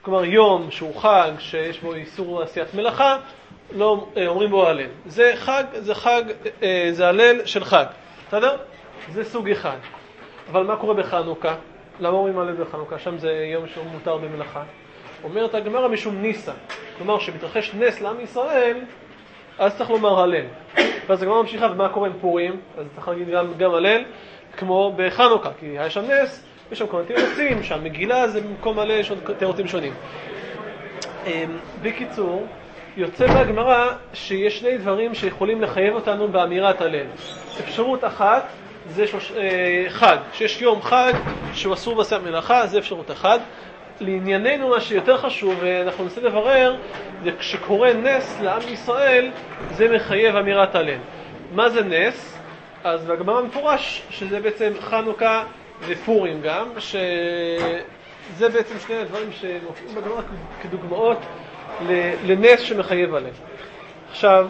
כלומר יום שהוא חג שיש בו איסור עשיית מלאכה, לא אומרים בו הלל. זה חג, זה הלל של חג. בסדר? זה סוג אחד. אבל מה קורה בחנוכה? למה אומרים הלל בחנוכה? שם זה יום שהוא מותר במלאכה. אומרת הגמרא משום ניסה. כלומר, שמתרחש נס לעם ישראל, אז צריך לומר הלל. ואז הגמרא ממשיכה, ומה קורה עם פורים? אז צריך להגיד גם הלל, כמו בחנוכה, כי היה שם נס, יש שם כל מיני תירוצים, שהמגילה זה במקום הלל, יש עוד תירוצים שונים. בקיצור, יוצא בהגמרא שיש שני דברים שיכולים לחייב אותנו באמירת הלל. אפשרות אחת, זה חג, שיש יום חג שהוא אסור בעשיית מלאכה, זה אפשרות אחת. לענייננו מה שיותר חשוב, ואנחנו ננסה לברר, זה כשקורה נס לעם ישראל, זה מחייב אמירת הלל. מה זה נס? אז בגמרא מפורש שזה בעצם חנוכה ופורים גם, שזה בעצם שני הדברים שמופיעים בגמרא כדוגמאות לנס שמחייב הלל. עכשיו,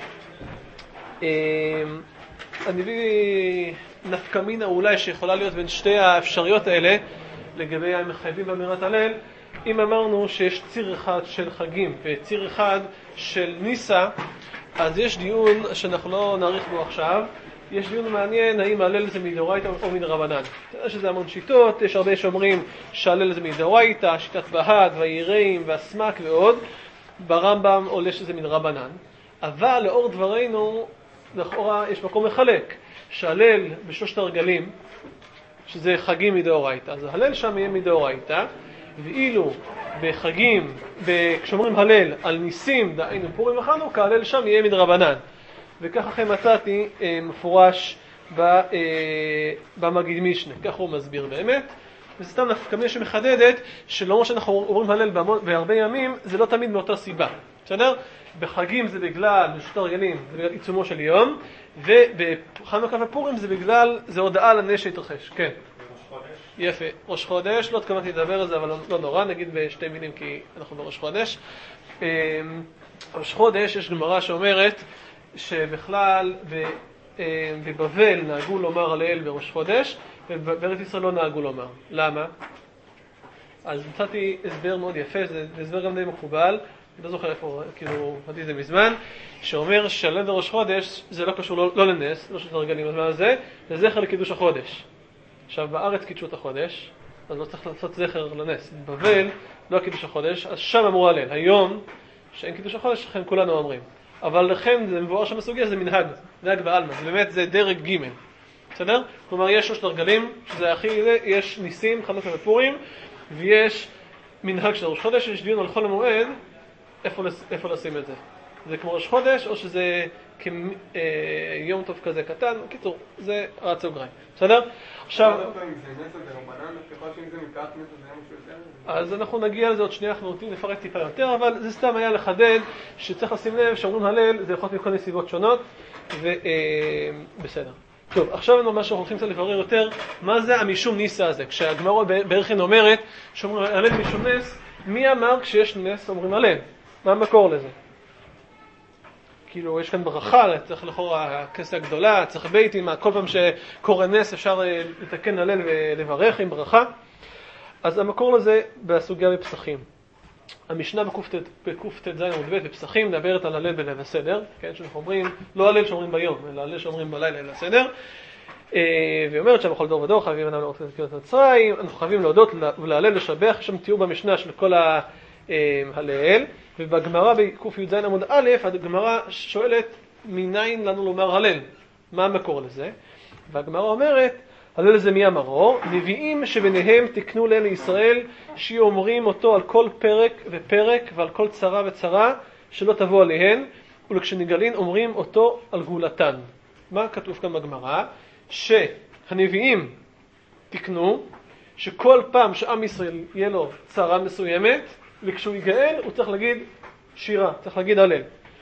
אני מביא נפקא מינה אולי שיכולה להיות בין שתי האפשריות האלה, לגבי המחייבים באמירת הלל. אם אמרנו שיש ציר אחד של חגים וציר אחד של ניסה, אז יש דיון שאנחנו לא נאריך בו עכשיו. יש דיון מעניין האם הלל זה מדאורייתא או מדרבנן. אתה יודע שזה המון שיטות, יש הרבה שאומרים שהלל זה מדאורייתא, שיטת בהד והיראים והסמק ועוד. ברמב"ם עולה שזה מדרבנן. אבל לאור דברינו, לכאורה יש מקום לחלק. שהלל בשלושת הרגלים, שזה חגים מדאורייתא, אז הלל שם יהיה מדאורייתא, ואילו בחגים, כשאומרים הלל על ניסים, דהיינו פורים וחנוכה, הלל שם יהיה מדרבנן. וכך אחרי מצאתי מפורש במגיד משנה, כך הוא מסביר באמת. וזה סתם נפקא מינה שמחדדת שלא מה שאנחנו אומרים הלל בהרבה ימים, זה לא תמיד מאותה סיבה. בסדר? בחגים זה בגלל, בשלושת הרגלים, זה בגלל עיצומו של יום, ובחנוכה ופורים זה בגלל, זה הודעה לנס שהתרחש. כן. ראש חודש? יפה. ראש חודש, לא התכוונתי לדבר על זה, אבל לא נורא, נגיד בשתי מילים כי אנחנו בראש חודש. ראש חודש, יש גמרא שאומרת שבכלל בבבל נהגו לומר הלל בראש חודש, ובארץ ישראל לא נהגו לומר. למה? אז מצאתי הסבר מאוד יפה, זה הסבר גם די מקובל, לא זוכר איפה, כאילו, ראיתי זה מזמן, שאומר שהלל בראש חודש זה לא קשור לא לנס, לא שאתה רגלים, אז מה זה? זה זכר לקידוש החודש. עכשיו, בארץ קידשו את החודש, אז לא צריך לעשות זכר לנס. בבל לא קידוש החודש, אז שם אמרו הלל. היום, שאין קידוש החודש, לכן כולנו אומרים. אבל לכן זה מבואר שם בסוגיה, זה מנהג בעלמא, זה באמת, זה דרג ג'. בסדר? כלומר, יש שלושת הרגלים, שזה הכי, יש ניסים, חנוכה ופורים, ויש מנהג של ראש חודש, יש דיון על חול המועד, איפה לשים את זה? זה כמו ראש חודש, או שזה כיום טוב כזה קטן? קיצור, זה רץ סוגריים. בסדר? עכשיו... אז אנחנו נגיע לזה עוד שנייה, אנחנו רוצים לפרט טיפה יותר, אבל זה סתם היה לחדד שצריך לשים לב שאומרים הלל, זה יכול להיות מכל נסיבות שונות, ובסדר. טוב, עכשיו מה שאנחנו הולכים קצת לברר יותר, מה זה המשום ניסה הזה? כשהגמרא בערכין אומרת שאומרים הלל משום נס, מי אמר כשיש נס אומרים הלל? מה המקור לזה? כאילו, יש כאן ברכה, צריך לכאורה הכסה הגדולה, צריך ביתים, כל פעם שקורה נס אפשר לתקן הלל ולברך עם ברכה. אז המקור לזה בסוגיה בפסחים. המשנה בקט"ז עמוד ב' בפסחים מדברת על הלל בליל הסדר, כן, שאנחנו אומרים, לא הלל שאומרים ביום, אלא הלל שאומרים בלילה ליל הסדר. והיא אומרת שבכל דור ודור חייבים אדם לראות את תקיעות מצרים, אנחנו חייבים להודות ולהלל לשבח, יש שם תיאור במשנה של כל ההלל, ובגמרא בק"י"ז עמוד א', הגמרא שואלת מניין לנו לומר הלל, מה המקור לזה? והגמרא אומרת, הלל זה מי אמרו? נביאים שביניהם תקנו ליל לישראל, שאומרים אותו על כל פרק ופרק ועל כל צרה וצרה שלא תבוא עליהן, וכשנגלין אומרים אותו על גאולתן. מה כתוב כאן בגמרא? שהנביאים תקנו, שכל פעם שעם ישראל יהיה לו צרה מסוימת, וכשהוא יגאל הוא צריך להגיד שירה, צריך להגיד הלל.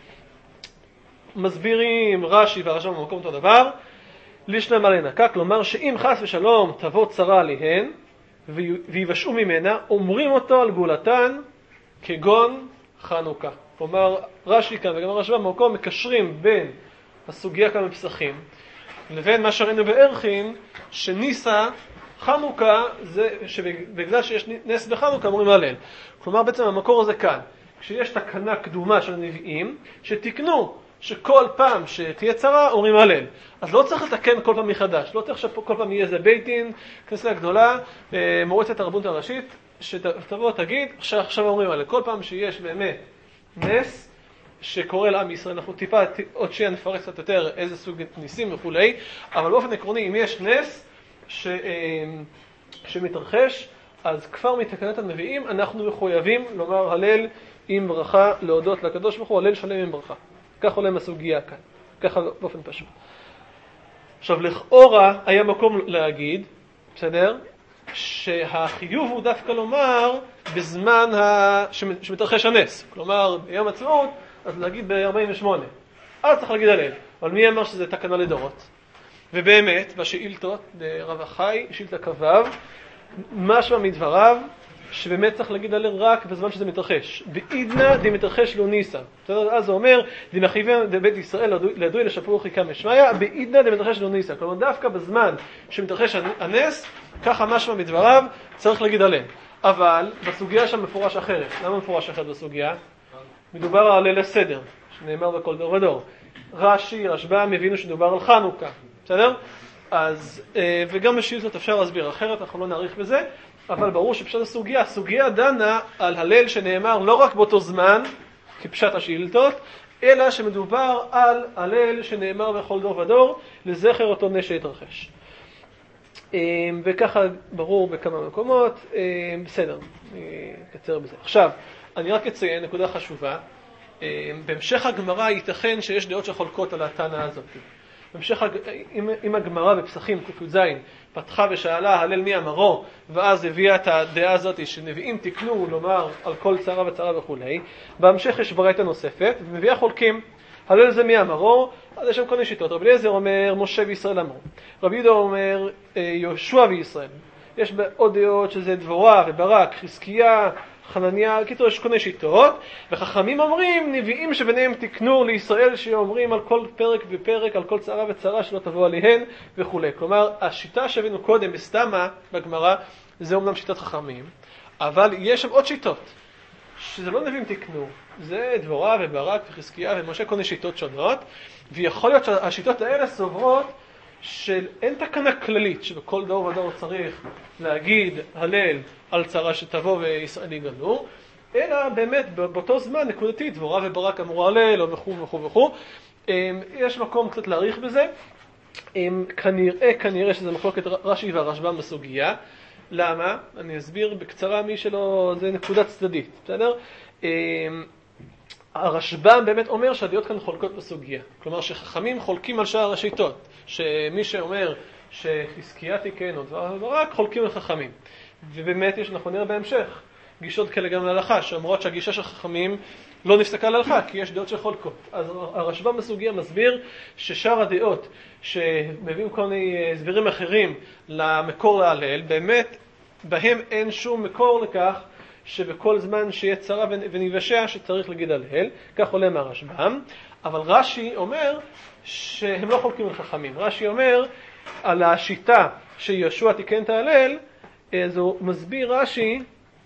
מסבירים רש"י והרש"ם במקום אותו דבר, לישנא עליהן נקה, כלומר שאם חס ושלום תבוא צרה עליהן ויבשעו ממנה, אומרים אותו על גאולתן כגון חנוכה. כלומר רש"י כאן וגם הרש"ם במקום מקשרים בין הסוגיה כאן בפסחים לבין מה שראינו בערכין, שניסה חנוכה זה שבגלל שיש נס בחנוכה אומרים הלל. כלומר בעצם המקור הזה כאן, כשיש תקנה קדומה של הנביאים שתקנו שכל פעם שתהיה צרה אומרים הלל. אז לא צריך לתקן כל פעם מחדש, לא צריך שכל פעם יהיה איזה בית דין, כנסיה גדולה, מועצת הרבנות הראשית, שתבוא תגיד, עכשיו אומרים הלל. כל פעם שיש באמת נס שקורה לעם ישראל, אנחנו טיפה עוד שנייה נפרט קצת יותר איזה סוג ניסים וכולי, אבל באופן עקרוני אם יש נס שמתרחש, אז כבר מתקנת הנביאים אנחנו מחויבים לומר הלל עם ברכה, להודות לקדוש ברוך הוא, הלל שלם עם ברכה. כך עולה הסוגיה כאן, ככה באופן פשוט. עכשיו לכאורה היה מקום להגיד, בסדר? שהחיוב הוא דווקא לומר בזמן שמתרחש הנס. כלומר ביום עצמאות, אז להגיד ב-48. אז צריך להגיד הלל. אבל מי אמר שזה תקנה לדורות? ובאמת, בשאילתות, ברב החי, שאילתה כבב, משמע מדבריו, שבאמת צריך להגיד הלל רק בזמן שזה מתרחש. בעידנא דמתרחש לו ניסא. אז זה אומר, דמחייבם דבית ישראל לידוי לשפרו חיכה משמעיה, בעידנא דמתרחש לו ניסא. כלומר, דווקא בזמן שמתרחש הנס, ככה משמע מדבריו, צריך להגיד הלל. אבל בסוגיה שם מפורש אחרת. למה מפורש אחרת בסוגיה? מדובר על הלל הסדר, שנאמר בכל דור ודור. רש"י, רשב"ם, הבינו שדובר על חנוכה. בסדר? אז, וגם בשאילתות אפשר להסביר אחרת, אנחנו לא נאריך בזה. אבל ברור שפשט הסוגיה דנה על הלל שנאמר לא רק באותו זמן, כפשט השאילתות, אלא שמדובר על הלל שנאמר בכל דור ודור, לזכר אותו נס שהתרחש. וככה ברור בכמה מקומות, בסדר, נקצר בזה. עכשיו, אני רק אציין נקודה חשובה, בהמשך הגמרא ייתכן שיש דעות שחולקות על הטענה הזאת. אם הגמרא בפסחים ק"ז פתחה ושאלה הלל מי אמרו, ואז הביאה את הדעה הזאת שנביאים תקנו לומר על כל צרה וצרה וכולי, בהמשך יש ברייתא נוספת ומביאה חולקים הלל זה מי אמרו. אז יש שם כל מיני שיטות. רבי אליעזר אומר משה וישראל אמרו, רבי יהודה אומר יהושע וישראל, יש עוד דעות שזה דבורה וברק, חזקיה, חנניה, קיצור יש כל מיני שיטות, וחכמים אומרים נביאים שביניהם תקנו לישראל שאומרים על כל פרק ופרק, על כל צרה וצרה שלא תבוא עליהן וכו'. כלומר השיטה שהבאנו קודם בסתמה בגמרא זה אומנם שיטת חכמים, אבל יש שם עוד שיטות שזה לא נביאים תקנו, זה דבורה וברק וחזקיה ומשה, כל מיני שיטות שונות, ויכול להיות שהשיטות האלה סוברות שאין תקנה כללית שבכל דור ודור צריך להגיד הלל על צרה שתבוא וישראל יגאלו, אלא באמת באותו זמן נקודתי דבורה וברק אמרו הלל או וכו' וכו' וכו'. יש מקום קצת להאריך בזה, כנראה שזה מחלוקת רש"י והרשב"ם בסוגיה. למה? אני אסביר בקצרה מי שלא, זה נקודה צדדית, בסדר? הרשב"ם באמת אומר שהדעות כאן חולקות בסוגיה. כלומר שחכמים חולקים על שאר השיטות. שמי שאומר שחזקיה תיקן או דבר ורק חולקים על חכמים. ובאמת יש, אנחנו נראה בהמשך, גישות כאלה גם להלכה, שאומרות שהגישה של חכמים לא נפסקה להלכה, כי יש דעות שחולקות. אז הרשב"ם בסוגיה מסביר ששאר הדעות שמביאים כל מיני הסברים אחרים למקור להלל, באמת בהם אין שום מקור לכך שבכל זמן שיהיה צרה וניוושע שצריך להגיד הלל, כך עולה מהרשב"ם. אבל רש"י אומר שהם לא חולקים על חכמים. רש"י אומר על השיטה שיהושע תיקן את ההלל, אז הוא מסביר רש"י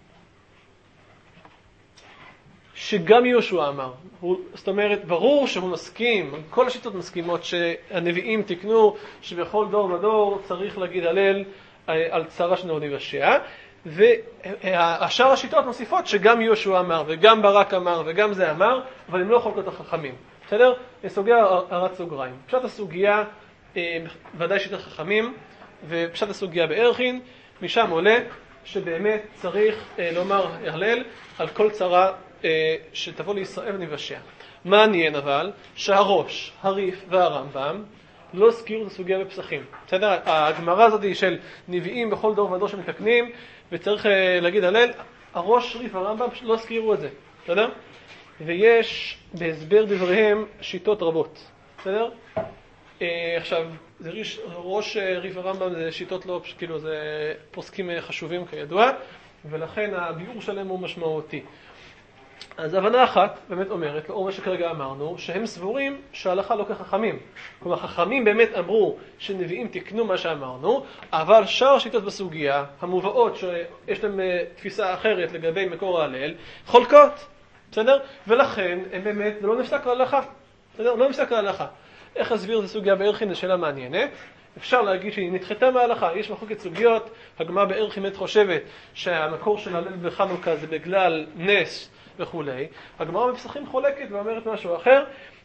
שגם יהושע אמר. זאת אומרת, ברור שהוא מסכים, כל השיטות מסכימות שהנביאים תיקנו שבכל דור ודור צריך להגיד הלל על צרה שנבוא ניוושע, והשאר השיטות מוסיפות שגם יהושע אמר וגם ברק אמר וגם זה אמר, אבל הם לא חולקות החכמים. בסדר? סוגיה הרת סוגריים. פשט הסוגיה ודאי שיטת חכמים, ופשט הסוגיה בערכין, משם עולה שבאמת צריך לומר הלל על כל צרה שתבוא לישראל וניוושע. מעניין אבל שהראש, הריף והרמב"ם לא הזכירו את הסוגיה בפסחים. בסדר? הגמרא הזאת היא של נביאים בכל דור ודור שמתקנים וצריך להגיד הלל, הראש, ריף והרמב"ם לא הזכירו את זה. בסדר? ויש בהסבר דבריהם שיטות רבות. בסדר? עכשיו, זה ראש ריף והרמב"ם זה שיטות לא, כאילו זה פוסקים חשובים כידוע, ולכן הביאור שלהם הוא משמעותי. אז הבנה אחת באמת אומרת, לאור מה שכרגע אמרנו, שהם סבורים שההלכה לא כחכמים. כלומר, חכמים באמת אמרו שנביאים תקנו מה שאמרנו, אבל שאר שיטות בסוגיה, המובאות שיש להם תפיסה אחרת לגבי מקור ההלל, חולקות. בסדר? ולכן הם באמת לא נפסק להלכה. בסדר? לא נפסק להלכה. איך הסביר את הסוגיה בערכין? זו שאלה מעניינת. אפשר להגיד שהיא נדחתה מההלכה. יש מחלוקת סוגיות, הגמרא בערכין באמת חושבת שהמקור של הלל בחנוכה זה בגלל נס וכו'. הגמרא בפסחים חולקת ואומרת משהו אחר.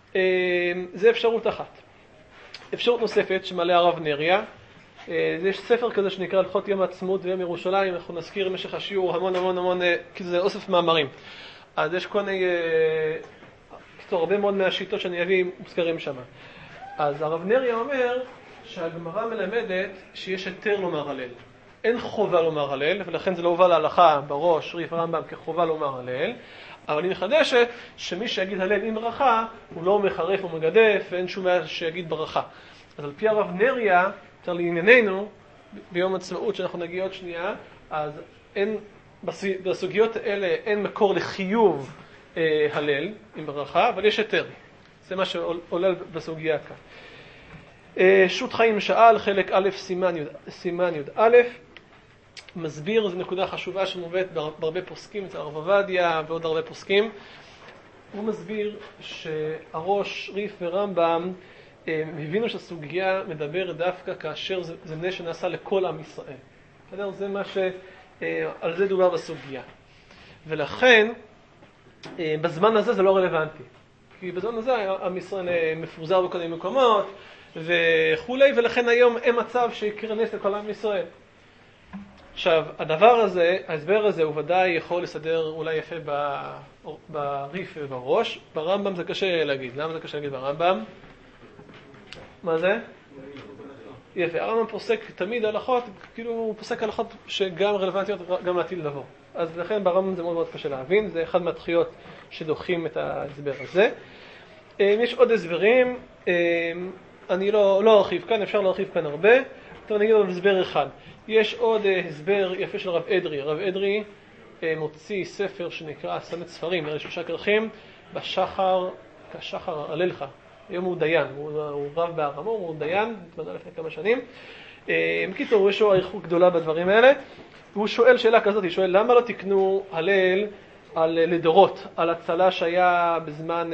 זה אפשרות אחת. אפשרות נוספת שמעלה הרב נריה. יש ספר כזה שנקרא הלכות יום העצמאות ויום ירושלים. אנחנו נזכיר במשך השיעור המון, כי זה אוסף מאמרים. אז יש כל מיני, הרבה מאוד מהשיטות שאני אביא מוזכרים שם. אז הרב נריה אומר שהגמרא מלמדת שיש היתר לומר הלל. אין חובה לומר הלל, ולכן זה לא הובא להלכה בראש, ריף הרמב"ם כחובה לומר הלל, אבל היא מחדשת שמי שיגיד הלל עם ברכה, הוא לא מחרף או מגדף, ואין שום בעיה שיגיד ברכה. אז על פי הרב נריה, יותר לענייננו, ביום עצמאות שאנחנו נגיע עוד שנייה, אז אין, בסוגיות האלה אין מקור לחיוב הלל עם ברכה, אבל יש היתר. זה מה שעולה בסוגיה כאן. שו"ת חיים שאל, חלק א' סימן י"א, מסביר, זו נקודה חשובה שמובאת בהרבה פוסקים, אצל הרב עובדיה ועוד הרבה פוסקים. הוא מסביר שהראש ריף ורמב"ם הבינו שהסוגיה מדברת דווקא כאשר זה נס שנעשה לכל עם ישראל. זה מה על זה דובר בסוגיה. ולכן, בזמן הזה זה לא רלוונטי. כי בזמן הזה עם ישראל מפוזר בכל מיני מקומות וכו', ולכן היום אין מצב שיקרה נס לכל עם ישראל. עכשיו, הדבר הזה, ההסבר הזה, הוא ודאי יכול לסדר אולי יפה בריף ובראש. ברמב"ם זה קשה להגיד. למה זה קשה להגיד ברמב"ם? מה זה? יפה, הרמב"ם פוסק תמיד הלכות, כאילו הוא פוסק הלכות שגם רלוונטיות גם לעתיד לבוא. אז לכן ברמב"ם זה מאוד מאוד קשה להבין, זה אחד מהדחיות שדוחים את ההסבר הזה. יש עוד הסברים, אני לא ארחיב כאן, אפשר להרחיב כאן הרבה, אבל נגיד עוד הסבר אחד. יש עוד הסבר יפה של רב אדרי. רב אדרי מוציא ספר שנקרא סמ"ת ספרים, נראה 3 כרכים, בשחר, כשחר הללך. היום הוא דיין, הוא רב בארמו, הוא דיין, התמנה לפני כמה שנים. בקיצור, יש לו אריכות גדולה בדברים האלה. והוא שואל שאלה כזאת, הוא שואל למה לא תקנו הלל לדורות, על הצלה שהיה בזמן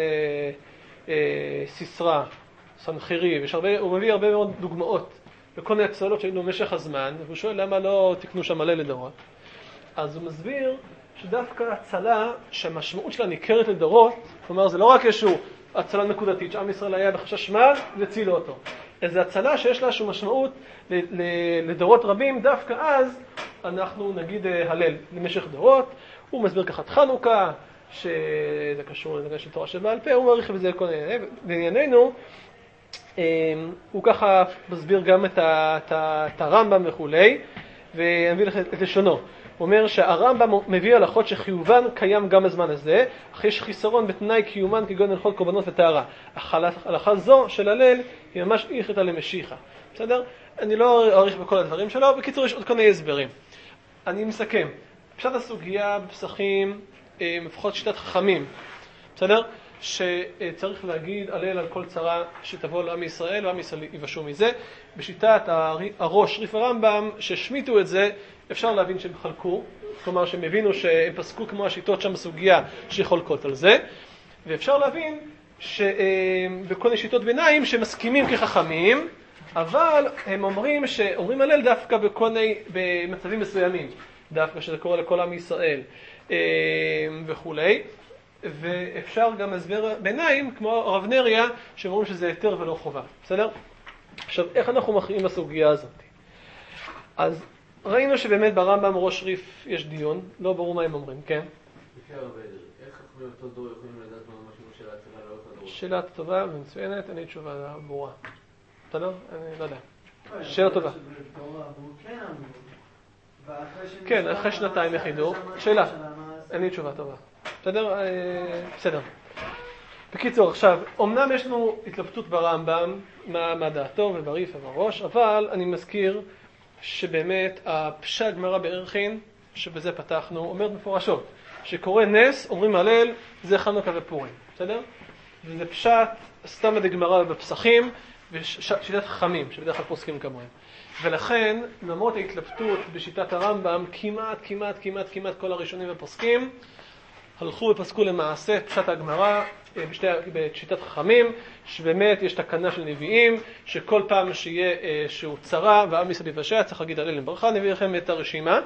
סיסרא, סנחריב. הוא מביא הרבה מאוד דוגמאות לכל מיני הצלות שהיו במשך הזמן, והוא שואל למה לא תקנו שם הלל לדורות. אז הוא מסביר שדווקא הצלה שהמשמעות שלה ניכרת לדורות, כלומר זה לא רק איזשהו הצלה נקודתית, שעם ישראל היה בחשש מר והצילו אותו. איזו הצלה שיש לה איזושהי משמעות לדורות רבים, דווקא אז אנחנו נגיד הלל למשך דורות. הוא מסביר ככה את חנוכה, שזה קשור לנגע של תורה שבעל פה, הוא מעריך בזה כל בענייננו. הוא ככה מסביר גם את הרמב"ם וכולי, ואני אביא לך את לשונו. הוא אומר שהרמב"ם מביא הלכות שחיובן קיים גם בזמן הזה, אך יש חיסרון בתנאי קיומן כגון הלכות קורבנות וטהרה. הלכה זו של הלל היא ממש איכתא למשיחא. בסדר? אני לא אאריך בכל הדברים שלו, בקיצור יש עוד כל מיני הסברים. אני מסכם. פשט הסוגיה בפסחים, לפחות שיטת חכמים. בסדר? שצריך להגיד הלל על כל צרה שתבוא לעם ישראל, ועם ישראל יבשו מזה. בשיטת הראש ריף הרמב"ם, ששמיטו את זה, אפשר להבין שהם חלקו, כלומר שהם הבינו שהם פסקו כמו השיטות שם בסוגיה שחולקות על זה, ואפשר להבין שבכל מיני שיטות ביניים שמסכימים כחכמים, אבל הם אומרים הלל דווקא במצבים מסוימים, דווקא שזה קורה לכל עם ישראל וכולי. ואפשר גם הסבר ביניים, כמו הרב נריה, שאומרים שזה היתר ולא חובה. בסדר? עכשיו, איך אנחנו מכריעים בסוגיה הזאת? אז ראינו שבאמת ברמב"ם ראש ריף יש דיון, לא ברור מה הם אומרים, כן? לפי הרב אדרי, איך חכמים אותו דור יכולים לדעת מה המשמעות של ההצלה לאותה דור? שאלה טובה ומצוינת, אין לי תשובה ברורה. בסדר? אני לא יודע. שאלה טובה. כן, אחרי שנתיים יחידו. שאלה. אין לי תשובה טובה. בסדר? בסדר. בקיצור, עכשיו, אמנם יש לנו התלבטות ברמב"ם, מה דעתו ובריף ובראש, אבל אני מזכיר שבאמת הפשט גמרא בערכין, שבזה פתחנו, אומרת מפורשות, שקורא נס, אומרים הלל, זה חנוכה ופורים, בסדר? וזה פשט, סתם בגמרא בפסחים, ושיטת חכמים, שבדרך כלל פוסקים כמוהם. ולכן, למרות ההתלבטות בשיטת הרמב"ם, כמעט כל הראשונים ופוסקים, הלכו ופסקו למעשה פשט הגמרא בשיטת חכמים, שבאמת יש תקנה של נביאים, שכל פעם שיהיה שהוא צרה ועם ישראל יבשע, צריך להגיד הלל לברכה. נביא לכם את הרשימה.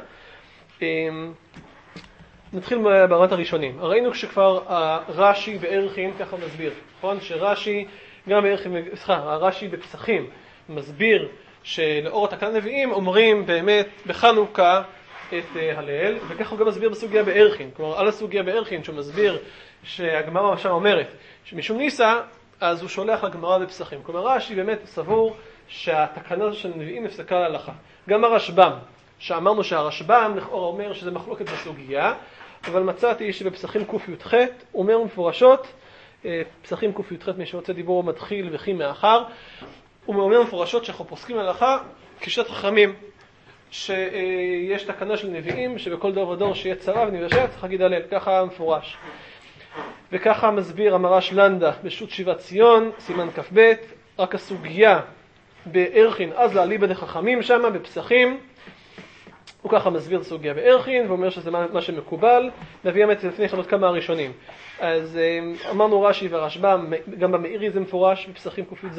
נתחיל ברמת הראשונים. ראינו כשכבר רש"י בערכין ככה מסביר, נכון? שרש"י גם בערכין, הרש"י בפסחים מסביר שלאור התקנה נביאים אומרים באמת בחנוכה את הלל, וכך הוא גם מסביר בסוגיה בערכין. כלומר, על הסוגיה בערכין שהוא מסביר שהגמרא שם אומרת שמשום ניסה, אז הוא שולח לגמרא בפסחים. כלומר, רש"י באמת סבור שהתקנה של נביאים נפסקה להלכה. גם הרשב"ם, שאמרנו שהרשב"ם לכאורה אומר שזה מחלוקת בסוגיה, אבל מצאתי שבפסחים קי"ח הוא אומר מפורשות, פסחים קי"ח מי שרוצה דיבור מתחיל וכי מאחר, הוא אומר מפורשות שאנחנו פוסקים להלכה כשיטת חכמים, שיש תקנה של נביאים שבכל דור ודור שיהיה צרה ונבשע צריך להגיד הלל, ככה מפורש. וככה מסביר המרש לנדה בשו"ת שיבת ציון, סימן כ"ב, רק הסוגיה בערכין, אז לאליבא דחכמים שמה בפסחים, הוא ככה מסביר את הסוגיה בערכין, ואומר שזה מה שמקובל, נביא אמת לפני עוד כמה הראשונים. אז אמרנו רש"י והרשב"ם, גם במאירי זה מפורש, בפסחים קי"ז,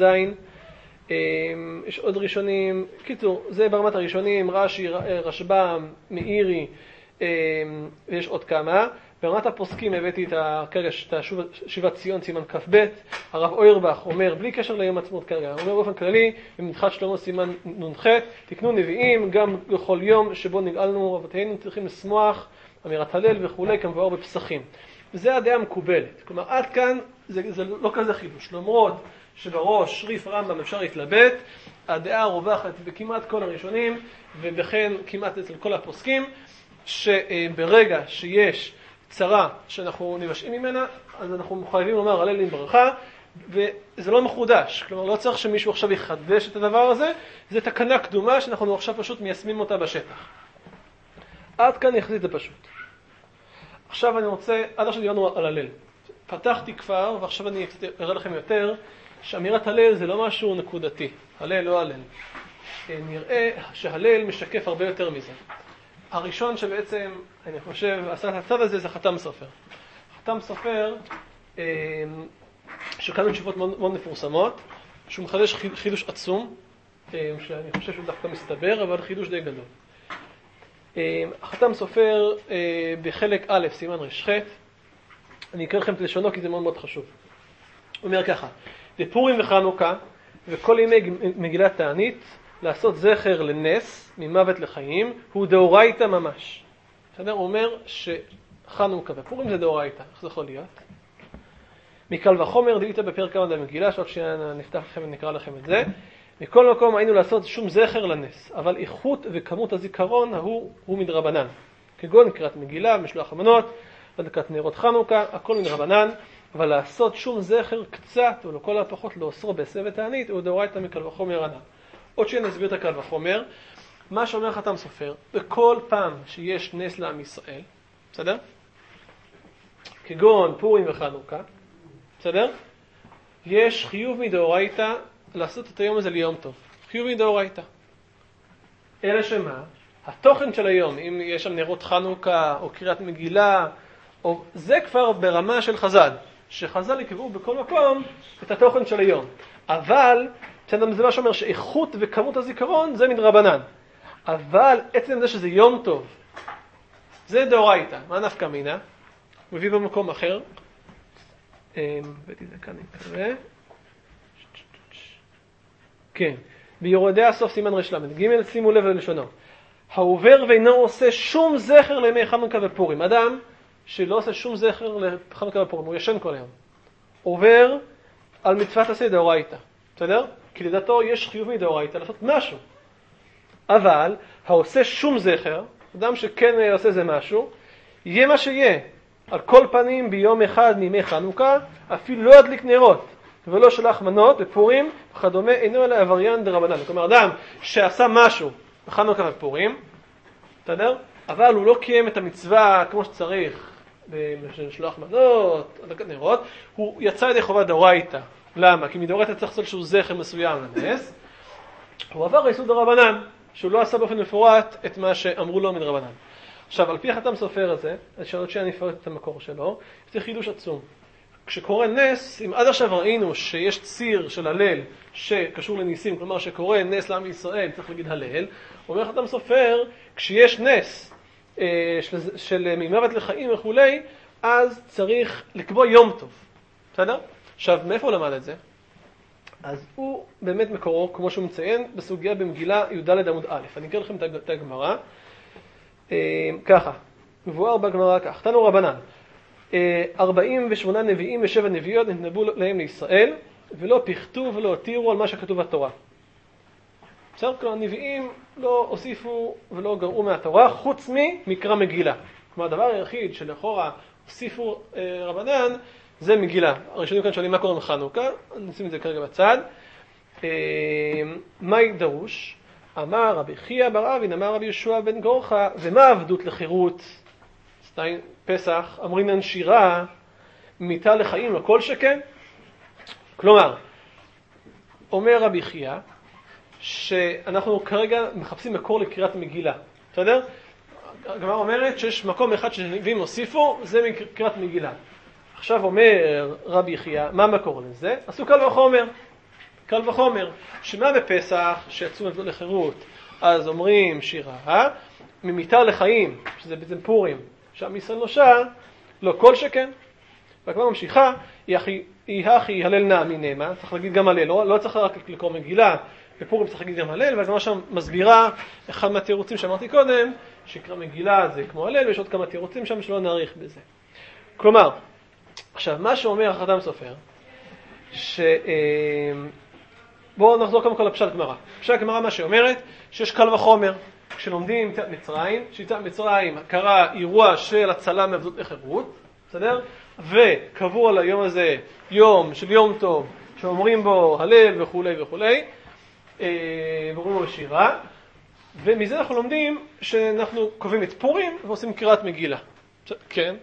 יש עוד ראשונים, קיצור, זה ברמת הראשונים, רש"י, רשב"ם, מאירי, ויש עוד כמה. ברמת הפוסקים הבאתי כרגע את שיבת ציון, סימן כ"ב, הרב אוירבך אומר, בלי קשר ליום עצמאות כרגע, הוא אומר באופן כללי, במדחת שלמה סימן נ"ח, תקנו נביאים, גם לכל יום שבו נגאלנו אבותינו צריכים לשמוח, אמירת הלל וכולי, כמבואר בפסחים. וזה הדעה המקובלת. כלומר, עד כאן זה לא כזה חידוש. למרות שבראש שריף רמב"ם אפשר להתלבט, הדעה רווחת בכמעט כל הראשונים, ובכן כמעט אצל כל הפוסקים, שברגע שיש צרה שאנחנו נבשעים ממנה, אז אנחנו חייבים לומר הלל לברכה, וזה לא מחודש. כלומר, לא צריך שמישהו עכשיו יחדש את הדבר הזה, זה תקנה קדומה שאנחנו עכשיו פשוט מיישמים אותה בשטח. עד כאן יחסית זה פשוט. עכשיו אני רוצה, עד עכשיו דיברנו על הלל. פתחתי כבר, ועכשיו אני אראה לכם יותר, שאמירת הלל זה לא משהו נקודתי. הלל לא הלל. נראה שהלל משקף הרבה יותר מזה. הראשון שבעצם, אני חושב, עשה את הצד הזה, זה חתם סופר. חתם סופר, שכאן תשובות מאוד מפורסמות, שהוא מחדש חידוש עצום, שאני חושב שהוא דווקא מסתבר, אבל חידוש די גדול. חתם סופר בחלק א', סימן ר"ח, אני אקרא לכם את לשונו כי זה מאוד מאוד חשוב. הוא אומר ככה, בפורים וחנוכה וכל ימי מגילת תענית, לעשות זכר לנס ממוות לחיים, הוא דאורייתא ממש. בסדר? הוא אומר שחנוכה ופורים זה דאורייתא. איך זה יכול להיות? מקל וחומר דאיתא בפרק כ"ד במגילה, שעוד שנפתח לכם ונקרא לכם את זה. מכל מקום היינו לעשות שום זכר לנס, אבל איכות וכמות הזיכרון הוא מדרבנן. כגון קריאת מגילה, משלוח המנות, הדלקת נרות חנוכה, הכל מדרבנן, אבל לעשות שום זכר קצת, או לכל הפחות לאוסרו בעשה ותענית, הוא דאורייתא מקל וחומר הנ"ל. עוד שנסביר את הקל וחומר, מה שאומר חתם סופר, בכל פעם שיש נס לעם ישראל, בסדר? כגון פורים וחנוכה, בסדר? יש חיוב מדאורייתא לעשות את היום הזה ליום טוב. חיוב מדאורייתא. אלא שמה? התוכן של היום, אם יש שם נרות חנוכה או קריאת מגילה, זה כבר ברמה של חז"ל, שחז"ל יקבעו בכל מקום את התוכן של היום. אבל זה מה שאומר שאיכות וכמות הזיכרון זה מדרבנן. אבל עצם זה שזה יום טוב, זה דאורייתא. מה נפקא מינה? הוא מביא במקום אחר. הבאתי זה כאן, נקרא. כן. ביורדי הסוף סימן ר"ג, שימו לב ללשונו. העובר ואינו עושה שום זכר לימי חנוכה ופורים. אדם שלא עושה שום זכר לחנוכה ופורים, הוא ישן כל היום. עובר על מצוות עשה דאורייתא. בסדר? כי לדעתו יש חיוב מדאורייתא לעשות משהו. אבל העושה שום זכר, אדם שכן עושה זה משהו, יהיה מה שיהיה. על כל פנים ביום אחד מימי חנוכה, אפילו לא ידליק נרות, ולא שלח מנות בפורים, וכדומה אינו אלא עבריין דרבנן. כלומר, אדם שעשה משהו בחנוכה ופורים, בסדר? אבל הוא לא קיים את המצווה כמו שצריך, לשלוח מנות, הדלקת נרות, הוא יצא ידי חובת דאורייתא. למה? כי מדאורייתא צריך לעשות שהוא זכר מסוים לנס. הוא עבר יסוד דרבנן, שהוא לא עשה באופן מפורט את מה שאמרו לו מדרבנן. עכשיו, על פי החתם סופר הזה, השאלות שאני אפרט את המקור שלו, זה חידוש עצום. כשקורה נס, אם עד עכשיו ראינו שיש ציר של הלל שקשור לניסים, כלומר שקורה נס לעם ישראל, צריך להגיד הלל, אומר חתם סופר, כשיש נס של ממוות לחיים וכולי, אז צריך לקבוע יום טוב. בסדר? עכשיו, מאיפה הוא למד את זה? אז הוא באמת מקורו, כמו שהוא מציין, בסוגיה במגילה י"ד עמוד א'. אני אקרא לכם את הגמרא. ככה, מבואר בגמרא כך, תנו רבנן, 48 נביאים ו7 נביאות נתנבאו להם לישראל, ולא פיחתו ולא הותירו על מה שכתוב בתורה. בסדר? כלומר, הנביאים לא הוסיפו ולא גרעו מהתורה, חוץ ממקרא מגילה. כלומר, הדבר היחיד שלאחורה הוסיפו רבנן, זה מגילה. הראשונים כאן שואלים מה קורה בחנוכה, נשים את זה כרגע בצד. מהי דרוש? אמר רבי חייא בר אבין, אמר רבי יהושע בן גורחה, ומה עבדות לחירות? פסח, אמרינן שירה, מיתה לחיים, לא כל שכן. כלומר, אומר רבי חייא, שאנחנו כרגע מחפשים מקור לקריאת מגילה. בסדר? הגמרא אומרת שיש מקום אחד שנביאים הוסיפו, זה מקריאת מגילה. עכשיו אומר רבי חייא, מה מקור לזה? עשו קל וחומר. קל וחומר. שמה בפסח שיצאו עבדות לחירות? אז אומרים שירה, ממיתה לחיים, שזה בעצם פורים, שעם ישראל נושע, לא כל שכן. והגמרא ממשיכה, היא הכי הלל נעמי נאמה, צריך להגיד גם הלל, לא צריך רק לקרוא מגילה, בפורים צריך להגיד גם הלל, והגמרא שם מסבירה אחד מהתירוצים שאמרתי קודם, שקרא מגילה זה כמו הלל, ויש עוד כמה תירוצים שם שלא נאריך בזה. כלומר, עכשיו, מה שאומר החתם סופר, בואו נחזור קודם כל לפשט גמרא. פשט גמרא מה שאומרת, שיש קל וחומר, כשלומדים יציאת מצרים, שיציאת מצרים קרה אירוע של הצלה מעבדות לחירות, בסדר? וקבעו על היום הזה יום של יום טוב, שאומרים בו הלל וכולי וכולי, ואומרים בו שירה, ומזה אנחנו לומדים שאנחנו קובעים את פורים ועושים קריאת מגילה. כן?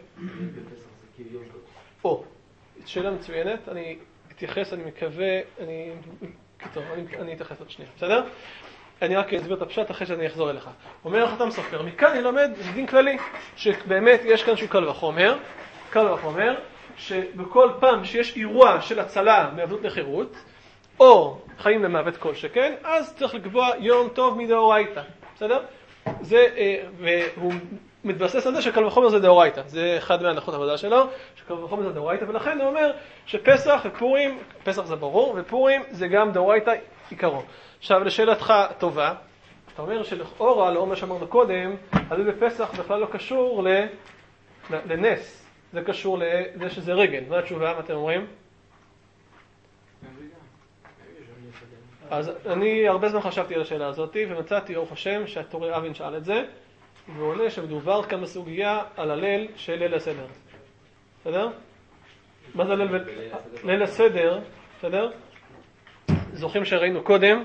שאלה מצוינת, אני אתייחס, אני מקווה, אני אתייחס עוד שנייה, בסדר? אני רק אסביר את הפשט אחרי שאני אחזור אליך. אומר החתם סופר, מכאן אני לומד דין כללי, שבאמת יש כאן שהוא קל וחומר, שבכל פעם שיש אירוע של הצלה מעבדות לחירות, או חיים למוות כל שכן, אז צריך לקבוע יום טוב מדאורייתא, בסדר? זה, והוא מתבסס על זה שקל וחומר זה דאורייתא, זה אחד מהנחות העבודה שלו, שקל וחומר זה דאורייתא, ולכן הוא אומר שפסח ופורים, פסח זה ברור, ופורים זה גם דאורייתא עיקרו. עכשיו לשאלתך טובה, אתה אומר שלכאורה, לאור מה שאמרנו קודם, הלל בפסח בכלל לא קשור לנס, זה קשור לזה שזה רגל. מה התשובה? מה אתם אומרים? אז אני הרבה זמן חשבתי על השאלה הזאת, ומצאתי אור השם שהתורי אבין שאל את זה, ועולה שמדובר כאן בסוגיה על הלל של ליל הסדר. בסדר? מה זה ליל הסדר? בסדר? זוכרים שראינו קודם?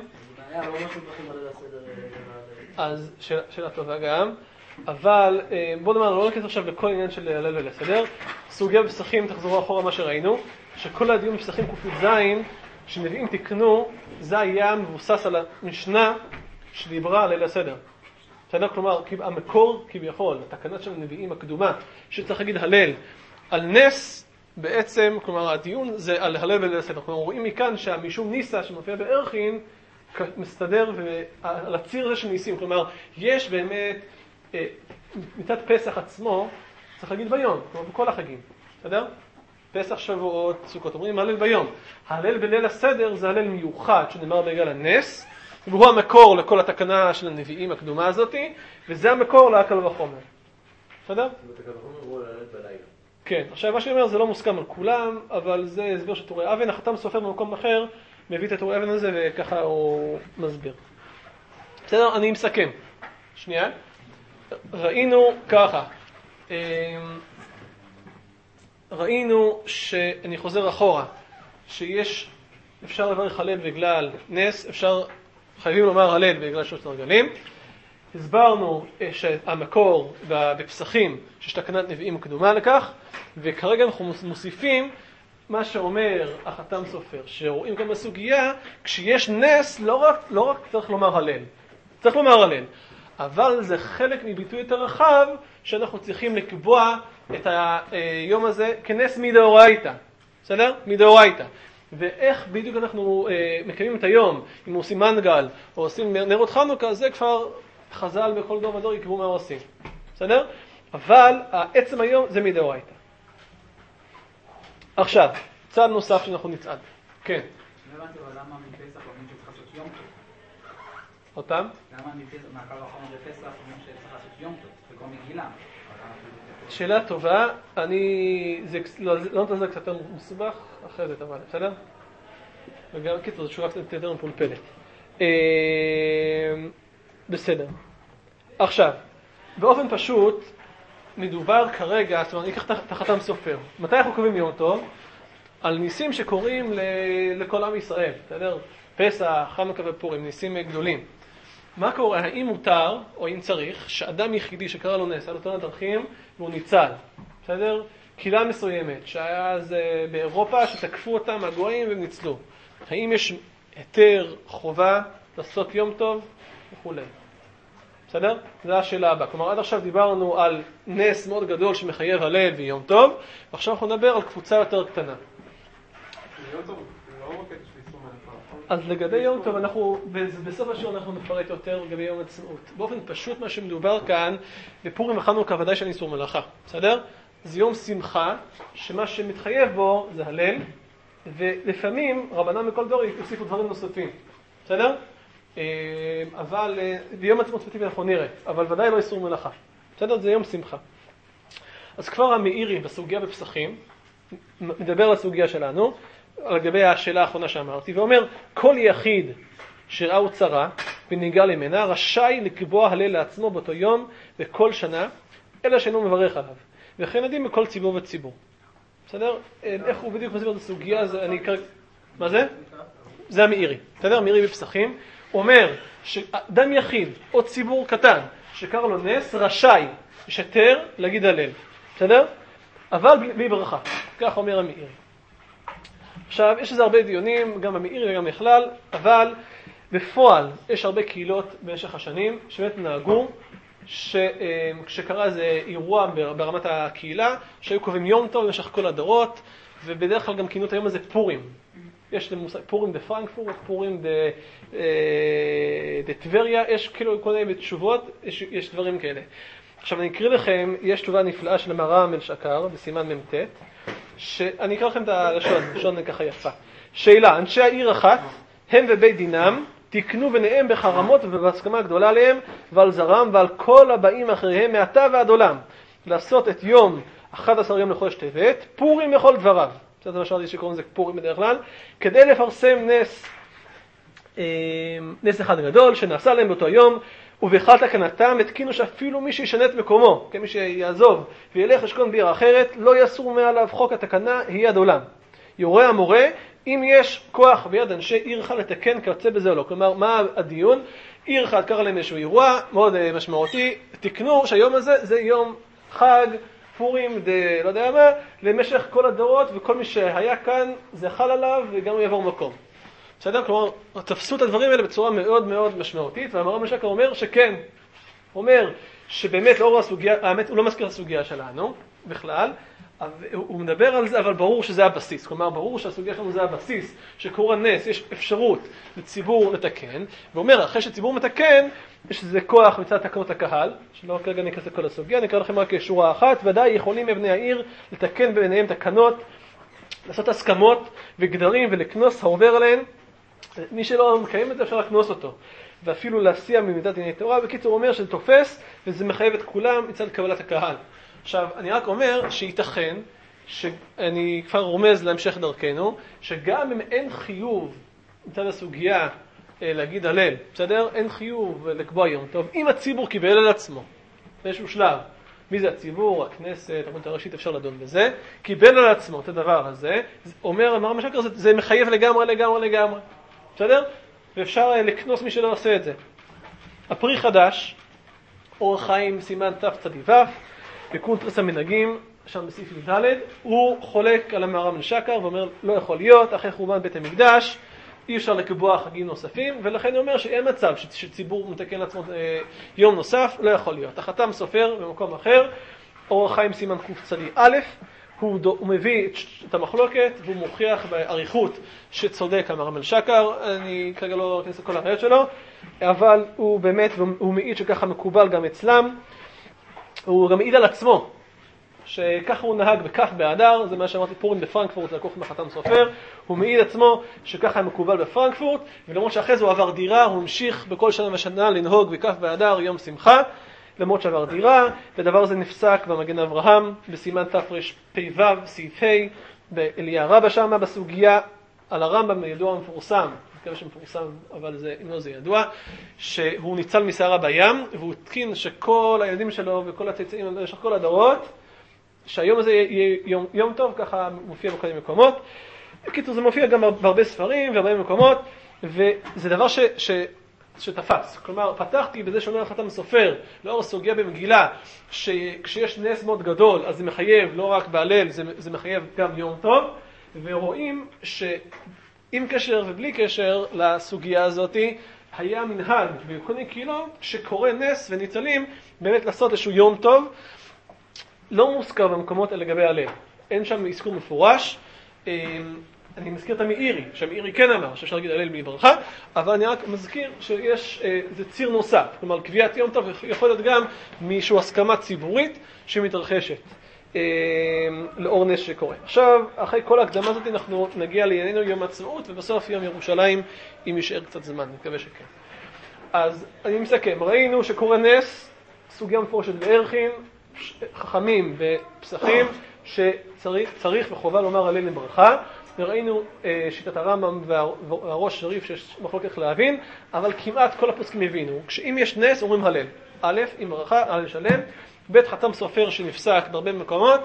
אז שאלה טובה גם, אבל בואו נאמר, לא נכנס עכשיו לכל עניין של הלל וליל הסדר. סוגיה בפסחים, תחזרו אחורה מה שראינו, שכל הדיון בפסחים ק"ז, שנביאים תקנו, זה היה מבוסס על המשנה שדיברה על ליל הסדר. בסדר? כלומר, המקור כביכול, התקנה של הנביאים הקדומה, שצריך להגיד הלל, על נס בעצם, כלומר, הדיון זה על הלל וליל הסדר. כלומר, רואים מכאן שהמשום ניסה שמופיע בערכין, מסתדר על הציר הזה של ניסים. כלומר, יש באמת, מצד פסח עצמו, צריך להגיד ביום, כלומר, בכל החגים. בסדר? פסח, שבועות, סוכות, אומרים הלל ביום. הלל בליל הסדר זה הלל מיוחד, שנאמר בגלל הנס, והוא המקור לכל התקנה של הנביאים הקדומה הזאת, וזה המקור להקל וחומר. בסדר? הקל וחומר הוא הלל בלילה. כן, עכשיו מה שאני אומר זה לא מוסכם על כולם, אבל זה הסבר של תורי אבן, החתם סופר במקום אחר, מביא את התורי אבן הזה וככה הוא מסביר. בסדר? אני מסכם. שנייה. ראינו ככה. ראינו שאני חוזר אחורה, שיש, אפשר לברך הלל בגלל נס, חייבים לומר הלל בגלל שלושת הרגלים, הסברנו שהמקור בפסחים, שיש תקנת נביאים קדומה לכך, וכרגע אנחנו מוסיפים מה שאומר החתם סופר, שרואים גם בסוגיה, כשיש נס, לא רק צריך לומר הלל. צריך לומר הלל. אבל זה חלק מביטוי יותר רחב, שאנחנו צריכים לקבוע את היום הזה כנס מדאורייתא. בסדר? מדאורייתא. ואיך בדיוק אנחנו מקיימים את היום, אם עושים מנגל או עושים נרות חנוכה, זה כבר חז"ל בכל דור ודור יקבעו מה עושים. בסדר? אבל עצם היום זה מדאורייתא. עכשיו, צעד נוסף שאנחנו נצעד. כן. לא הבנתי, אבל למה מפסח אומרים שצריך לעשות יום טוב? אותם? למה מהקו האחרון בפסח אומרים שצריך לעשות יום טוב? זה כמו מגילה. שאלה טובה. לא נתן זה קצת יותר מסובך, אחרי זה תבוא, בסדר? וגם קיצור, זו תשובה קצת יותר מפולפלת. בסדר. עכשיו, באופן פשוט, מדובר כרגע, זאת אומרת, ניקח את החתם סופר. מתי אנחנו קובעים יום טוב? על ניסים שקוראים לכל עם ישראל, בסדר? פסח, חנוכה ופורים, ניסים גדולים. מה קורה? האם מותר, או אם צריך, שאדם יחידי שקרא לו נס, על אותו הדרכים, והוא ניצל, בסדר? קהילה מסוימת, שהיה אז באירופה, שתקפו אותם הגויים והם ניצלו. האם יש היתר, חובה, לעשות יום טוב וכו'. בסדר? זו השאלה הבאה. כלומר, עד עכשיו דיברנו על נס מאוד גדול שמחייב הלל ויום טוב, ועכשיו אנחנו נדבר על קבוצה יותר קטנה. אז לגבי יום טוב, בסוף השיעור אנחנו נפרט יותר לגבי יום עצמאות. באופן פשוט מה שמדובר כאן, בפורים וחנוכה ודאי שאני איסור מלאכה. בסדר? זה יום שמחה, שמה שמתחייב בו זה הלל, ולפעמים רבנן מכל דור יוסיפו דברים נוספים. בסדר? אבל ביום עצמאות ספציפי אנחנו נראה, אבל ודאי לא איסור מלאכה. בסדר? זה יום שמחה. אז כבר המאירי בסוגיה בפסחים, מדבר על הסוגיה שלנו, לגבי השאלה האחרונה שאמרתי, ואומר, כל יחיד שראה צרה וניגע ממנה, רשאי לקבוע הלל לעצמו באותו יום וכל שנה, אלא שאינו מברך עליו. וכן יודעים בכל ציבור וציבור. בסדר? איך הוא בדיוק מסביר את הסוגיה? מה זה? זה המאירי. בסדר? המאירי בפסחים. הוא אומר שאדם יחיד או ציבור קטן שקרא לו נס, רשאי, שתר, להגיד הלל. בסדר? אבל בלי ברכה. כך אומר המאירי. עכשיו, יש לזה הרבה דיונים, גם במאירי וגם בכלל, אבל בפועל יש הרבה קהילות במשך השנים שבאמת נהגו, שכשקרה איזה אירוע ברמת הקהילה, שהיו קובעים יום טוב במשך כל הדורות, ובדרך כלל גם כינו את היום הזה פורים. יש פורים בפרנקפורט, פורים בטבריה, יש כאילו כל מיני תשובות, יש דברים כאלה. עכשיו אני אקריא לכם, יש תשובה נפלאה של המהר"ם אל-שקר, בסימן מ"ט, שאני אקרא לכם את הלשון, לשון ככה יפה. שאלה, אנשי העיר אחת, הם ובית דינם, תקנו ביניהם בחרמות ובהסכמה גדולה עליהם, ועל זרם ועל כל הבאים אחריהם מעתה ועד עולם, לעשות את יום 11 יום לחודש טבת, פורים לכל דבריו. זה מה שאמרתי שקוראים לזה פורים בדרך כלל, כדי לפרסם נס אחד גדול שנעשה להם באותו יום, ובכלל תקנתם התקינו שאפילו מי שישנה את מקומו, כמי שיעזוב וילך לשכון בעיר אחרת, לא יסור מעליו חוק התקנה, היא עד עולם. יורה המורה, אם יש כוח ביד אנשי עיר אחד לתקן כיוצא בזה או לא. כלומר, מה הדיון? עיר אחד קרא להם איזשהו אירוע מאוד משמעותי, תקנו שהיום הזה זה יום חג, פורים, לא יודע מה, למשך כל הדורות, וכל מי שהיה כאן זה חל עליו וגם הוא יעבור מקום. בסדר? כלומר, תפסו את הדברים האלה בצורה מאוד מאוד משמעותית, והמהר"ם אל-שקר אומר שכן. הוא אומר שבאמת לאור הסוגיה, האמת הוא לא מזכיר את הסוגיה שלנו בכלל, הוא מדבר על זה, אבל ברור שזה הבסיס. כלומר, ברור שהסוגיה שלנו זה הבסיס, שקורה נס, יש אפשרות לציבור לתקן, ואומר, אחרי שציבור מתקן, יש איזה כוח מצד תקנות הקהל, שלא כרגע ניכנס לכל הסוגיה, נקרא לכם רק שורה אחת, ודאי יכולים בני העיר לתקן ביניהם תקנות, לעשות הסכמות וגדרים ולכנוס העובר עליהן. מי שלא מקיים את זה אפשר לקנוס אותו, ואפילו להסיע ממידת דיני תורה. בקיצור הוא אומר שזה תופס, וזה מחייב את כולם מצד קבלת הקהל. עכשיו, אני רק אומר שייתכן, שאני כבר רומז להמשך דרכנו, שגם אם אין חיוב מצד הסוגיה להגיד הלל, בסדר? אין חיוב לקבוע יום טוב. אם הציבור קיבל על עצמו, באיזשהו שלב, מי זה הציבור, הכנסת, הרבנות הראשית, אפשר לדון בזה, קיבל על עצמו את הדבר הזה, אומר המהר"ם אל-שקר, זה מחייב לגמרי. בסדר? ואפשר לקנוס מי שלא עושה את זה. הפרי חדש, אור החיים סימן תצ"ו, בקונטרס המנהגים, שם בסעיף י"ד, הוא חולק על המהר"ם בן שקר ואומר לא יכול להיות, אחרי חורבן בית המקדש אי אפשר לקבוע חגים נוספים, ולכן הוא אומר שאין מצב שציבור מתקן לעצמו יום נוסף, לא יכול להיות. החתם סופר במקום אחר, אור החיים סימן קצ"א, הוא מביא את המחלוקת והוא מוכיח באריכות שצודק המהר"ם בן שקר. אני כרגע לא אכנס לכל הראיות שלו, אבל הוא באמת, הוא מעיד שככה מקובל גם אצלם. הוא גם מעיד על עצמו שככה הוא נהג בכך באדר, זה מה שאמרתי, פורים בפרנקפורט, זה לקוח מחתם סופר. הוא מעיד עצמו שככה מקובל בפרנקפורט, ולמרות שאחרי זה הוא עבר דירה, הוא המשיך בכל שנה ושנה לנהוג בכך באדר יום שמחה, למרות שעבר דירה. ודבר הזה נפסק במגן אברהם בסימן תרפ"ו סעיף ה' באליה רבה שם בסוגיה על הרמב"ם ידוע ומפורסם, אני מקווה שמפורסם אבל זה, אם לא זה ידוע, שהוא ניצל מסערה בים והוא התקין שכל הילדים שלו וכל הצאצאים במשך כל הדורות שהיום הזה יהיה יום טוב, ככה מופיע בכל מיני מקומות. בקיצור, זה מופיע גם בהרבה ספרים והרבה מקומות, וזה דבר שתפס. כלומר, פתחתי בזה שאומר החתם סופר, לאור הסוגיה במגילה, שכשיש נס מאוד גדול, אז זה מחייב לא רק בהלל, זה מחייב גם יום טוב, ורואים שעם קשר ובלי קשר לסוגיה הזאת, היה מנהג בכל מיני קהילות שקורא נס וניצלים, באמת לעשות איזשהו יום טוב, לא מוזכר במקומות לגבי הלל. אין שם אזכור מפורש. אני מזכיר את המאירי, שהמאירי כן אמר שאפשר להגיד הלל בלי ברכה, אבל אני רק מזכיר שיש, זה ציר נוסף. כלומר, קביעת יום טוב יכול להיות גם מישהו הסכמה ציבורית שמתרחשת לאור נס שקורה. עכשיו, אחרי כל ההקדמה הזאת אנחנו נגיע לענייננו יום העצמאות, ובסוף יום ירושלים, אם יישאר קצת זמן, אני מקווה שכן. אז אני מסכם, ראינו שקורה נס, סוגיה מפורשת בערכין, חכמים בפסחים שצריך וחובה לומר הלל לברכה, וראינו שיטת הרמב"ם והראש שריף שיש מחלוקת להבין, אבל כמעט כל הפוסקים הבינו, כשאם יש נס אומרים הלל, א' עם ברכה, הלל שלם, ב' חתם סופר שנפסק בהרבה מקומות,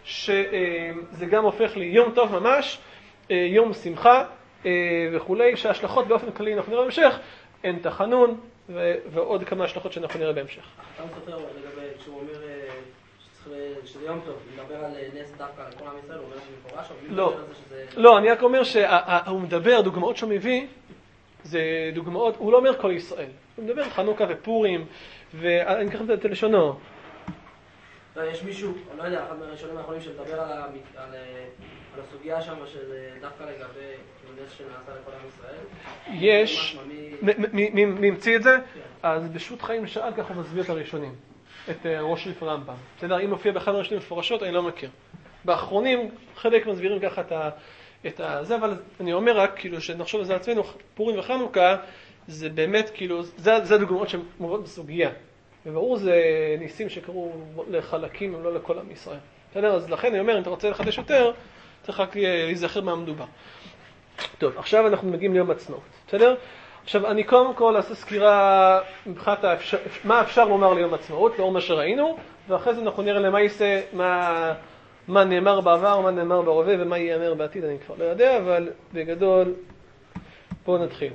שזה גם הופך ליום טוב ממש, יום שמחה וכולי, שההשלכות באופן כללי אנחנו נראה בהמשך, אין תחנון ועוד כמה השלכות שאנחנו נראה בהמשך. חתם סופר לגבי, כשהוא אומר שזה יום טוב, הוא מדבר על נס דווקא לכל עם ישראל, הוא אומר שזה מפורש, אבל לא, לא, אני רק אומר שהוא מדבר, דוגמאות שהוא מביא, זה דוגמאות, הוא לא אומר כל ישראל, הוא מדבר על חנוכה ופורים, ואני אקח את לשונו. יש מישהו, אני לא יודע, אחד מהראשונים האחרונים שמדבר על הסוגיה שם, שזה דווקא לגבי נס שנעשה לכל עם ישראל? יש, מי המציא את זה? אז בשו"ת חיים שאל ככה הוא מסביר את הראשונים. את ראש שריף רמב"ם. בסדר, אם מופיע באחד הראשונים מפורשות, אני לא מכיר. באחרונים, חלק מסבירים ככה את זה, אבל אני אומר רק, כאילו, שנחשוב על זה עצמנו, פורים וחנוכה, זה באמת, כאילו, זה הדוגמאות שמובאות בסוגיה. וברור זה ניסים שקרו לחלקים, הם לא לכל עם ישראל. בסדר, אז לכן אני אומר, אם אתה רוצה לחדש יותר, צריך רק להיזכר מה מדובר. טוב, עכשיו אנחנו מגיעים ליום עצמאות. בסדר? עכשיו, אני קודם כל אעשה סקירה מבחינת מה אפשר לומר ליום עצמאות, לאור מה שראינו, ואחרי זה אנחנו נראה למעשה מה נאמר בעבר, מה נאמר בהווה ומה ייאמר בעתיד, אני כבר לא יודע, אבל בגדול, בואו נתחיל.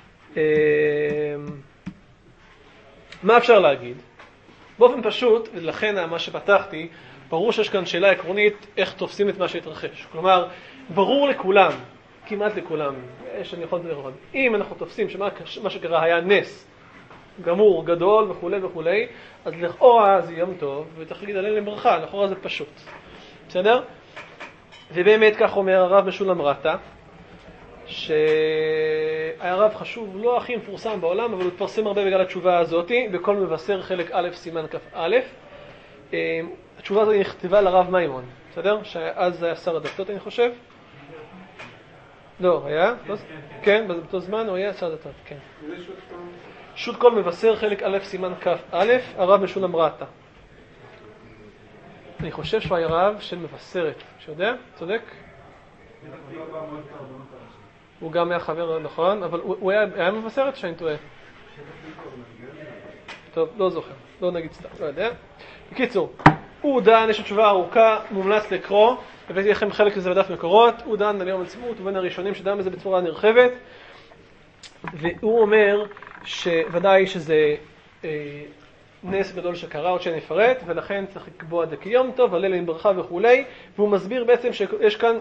מה אפשר להגיד? באופן פשוט, ולכן מה שפתחתי, ברור שיש כאן שאלה עקרונית איך תופסים את מה שהתרחש. כלומר, ברור לכולם, כמעט לכולם, שאני יכול לראות. אם אנחנו תופסים שמה שקרה היה נס, גמור, גדול וכו' וכו', אז לכאורה זה יום טוב, וצריך להגיד הלל לברכה, לכאורה זה פשוט. בסדר? ובאמת כך אומר הרב משולם רטה, שהיה רב חשוב, לא הכי מפורסם בעולם, אבל הוא התפרסם הרבה בגלל התשובה הזאת, בכל מבשר חלק א' סימן כ"א. התשובה הזאת נכתבה לרב מימון, בסדר? שאז זה היה שר הדתות, אני חושב. לא, היה? כן, באותו זמן הוא היה שר הדתות, כן. שו"ת כל מבשר חלק א' סימן כ"א, הרב משולם רטה. אני חושב שהוא היה רב של מבשרת, שיודע? צודק? הוא גם היה חבר, נכון, אבל הוא היה מבשרת שאני טועה. טוב, לא זוכר, לא נגיד סתם, לא יודע. בקיצור, הוא דן, יש תשובה ארוכה, מומלץ לקרוא, הבאתי לכם חלק לזה בדף מקורות, הוא דן על יום העצמאות, הוא בין הראשונים שדן בזה בצורה נרחבת, והוא אומר שוודאי שזה נס גדול שקרה, עוד שנפרט, ולכן צריך לקבוע את זה כיום טוב, הלל עם ברכה וכולי, והוא מסביר בעצם שיש כאן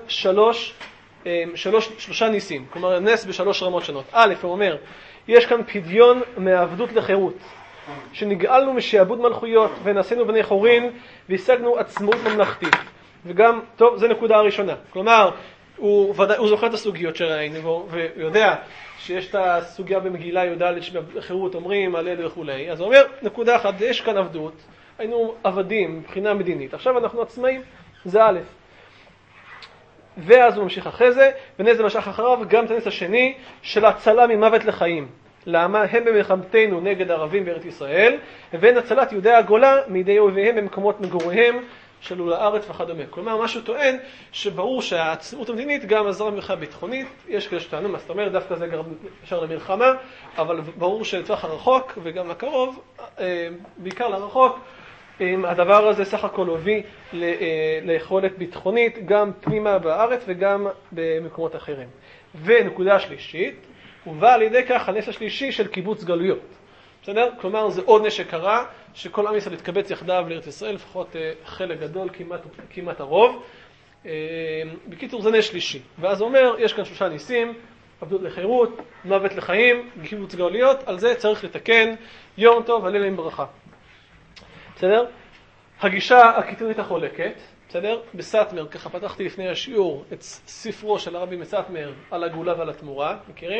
שלושה ניסים, כלומר נס בשלוש רמות שונות. א', הוא אומר, יש כאן פדיון מעבדות לחירות, שנגאלנו משעבוד מלכויות ונעשינו בני חורין והשגנו עצמאות ממלכתית. וגם, טוב, זו נקודה הראשונה. כלומר, הוא זוכר את הסוגיות שראינו, ויודע שיש את הסוגיה במגילה י"ד שבחירות אומרים, הלל וכולי. אז הוא אומר, נקודה אחת, יש כאן עבדות, היינו עבדים מבחינה מדינית, עכשיו אנחנו עצמאים, זה א'. ואז הוא ממשיך אחרי זה, ונס זה משך אחריו גם את הנס השני של הצלה ממוות לחיים. למה? הם במלחמתנו נגד ערבים בארץ ישראל, והן הצלת יהודי הגולה מידי אויביהם במקומות מגוריהם שלו לארץ וכדומה. כלומר, משהו טוען שברור שהעצמאות המדינית גם עזרה במלחמה ביטחונית, יש כאלה שטענו, מה זאת אומרת, דווקא זה גרם ישר למלחמה, אבל ברור שלטווח הרחוק וגם הקרוב, בעיקר לרחוק, הדבר הזה סך הכל הוביא ליכולת ביטחונית גם פנימה בארץ וגם במקומות אחרים. ונקודה שלישית, הובא על ידי כך הנס השלישי של קיבוץ גלויות. בסדר? כלומר, זה עוד נס שקרה, שכל עם ישראל התקבץ יחדיו לארץ ישראל, לפחות חלק גדול, כמעט הרוב. בקיצור, זה נס שלישי. ואז הוא אומר, יש כאן שלושה ניסים, עבדות לחירות, מוות לחיים, קיבוץ גלויות, על זה צריך לתקן יום טוב, הלל עם ברכה. בסדר? הגישה הקיצונית החולקת, בסדר? בסטמר, ככה פתחתי לפני השיעור את ספרו של הרבי מסטמר על הגאולה ועל התמורה, מכירים?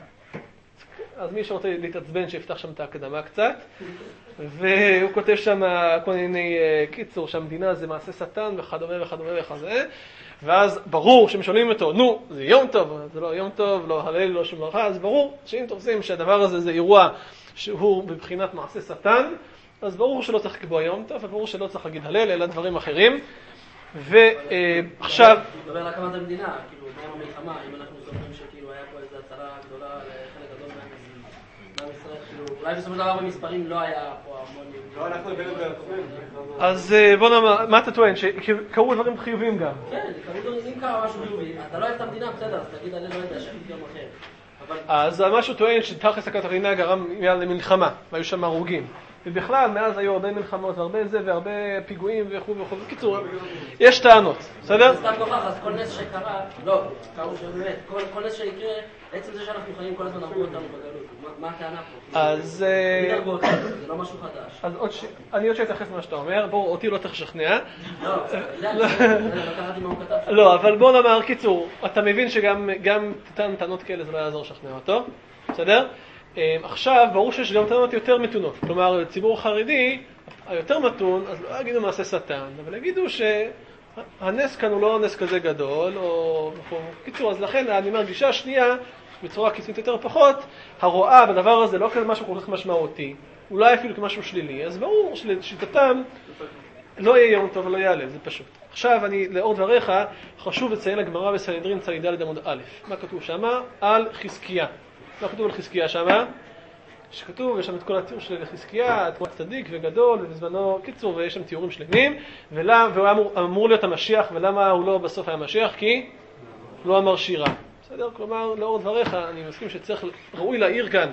אז מי שרוצה להתעצבן שיפתח שם את ההקדמה קצת, והוא כותב שם כל מיני קיצור שהמדינה זה מעשה שטן וכדומה וכדומה וכזה, ואז ברור שהם שואלים אותו, נו, זה יום טוב, זה לא יום טוב, לא הלל, לא שום ברכה, אז ברור שאם תופסים שהדבר הזה זה אירוע שהוא בבחינת מעשה שטן, אז ברור שלא צריך לקבוע יום טוב, וברור שלא צריך להגיד הלל, אלא דברים אחרים. ועכשיו... מדבר על הקמת המדינה, כאילו, מה עם המלחמה, אם אנחנו זוכרים שכאילו היה פה איזו הצלה גדולה לחלק גדול מעם ישראל, כאילו, אולי בסופו של דבר במספרים לא היה פה המון... לא, אנחנו הבאנו בעצמנו. אז בוא נאמר, מה אתה טוען? שקרו דברים חיוביים גם. כן, אם קרה משהו חיובי, אתה לא אוהב את המדינה, בסדר, אז תגיד, אני לא יודע, שכחתי יום אחר. אז משהו טוען שתכלס הקטרינה גרם מיד למלחמה, והיו שם הרוגים. ובכלל, מאז היו הרבה מלחמות והרבה זה, והרבה פיגועים וכו' וכו'. בקיצור, יש טענות, בסדר? זה סתם כוכח, אז כל נס שקרה, לא, קראו שבאמת, כל נס שיקרה, עצם זה שאנחנו חיים כל הזמן הרגו אותנו בגלות. מה הטענה פה? אז... זה לא משהו חדש. אז אני עוד שאתייחס למה שאתה אומר, בואו, אותי לא צריך לשכנע. לא, לא קראתי מה הוא כתב. לא, אבל בואו נאמר, קיצור, אתה מבין שגם טענות כאלה זה לא יעזור לשכנע אותו, בסדר? עכשיו, ברור שיש גם טענות יותר מתונות. כלומר, לציבור החרדי, היותר מתון, אז לא יגידו מעשה שטן, אבל יגידו שהנס כאן הוא לא נס כזה גדול, או... קיצור, אז לכן אני אומר, גישה שנייה, בצורה קיצונית יותר פחות, הרואה בדבר הזה לא כזה משהו כל כך משמעותי, אולי אפילו כמשהו שלילי, אז ברור שלשיטתם לא יהיה יום טוב ולא יעלה, זה פשוט. עכשיו, לאור דבריך, חשוב לציין לגמרא בסנהדרין צ"ד עמוד א'. מה כתוב שמה? על חזקיה. מה כתוב על חזקיה שמה? שכתוב, יש שם את כל התיאור של חזקיה, את כל צדיק וגדול, ובזמנו, קיצור, ויש שם תיאורים שלמים, והוא אמור להיות המשיח, ולמה הוא לא בסוף היה משיח? כי לא אמר שירה. בסדר? כלומר, לאור דבריך, אני מסכים שצריך, ראוי להעיר כאן,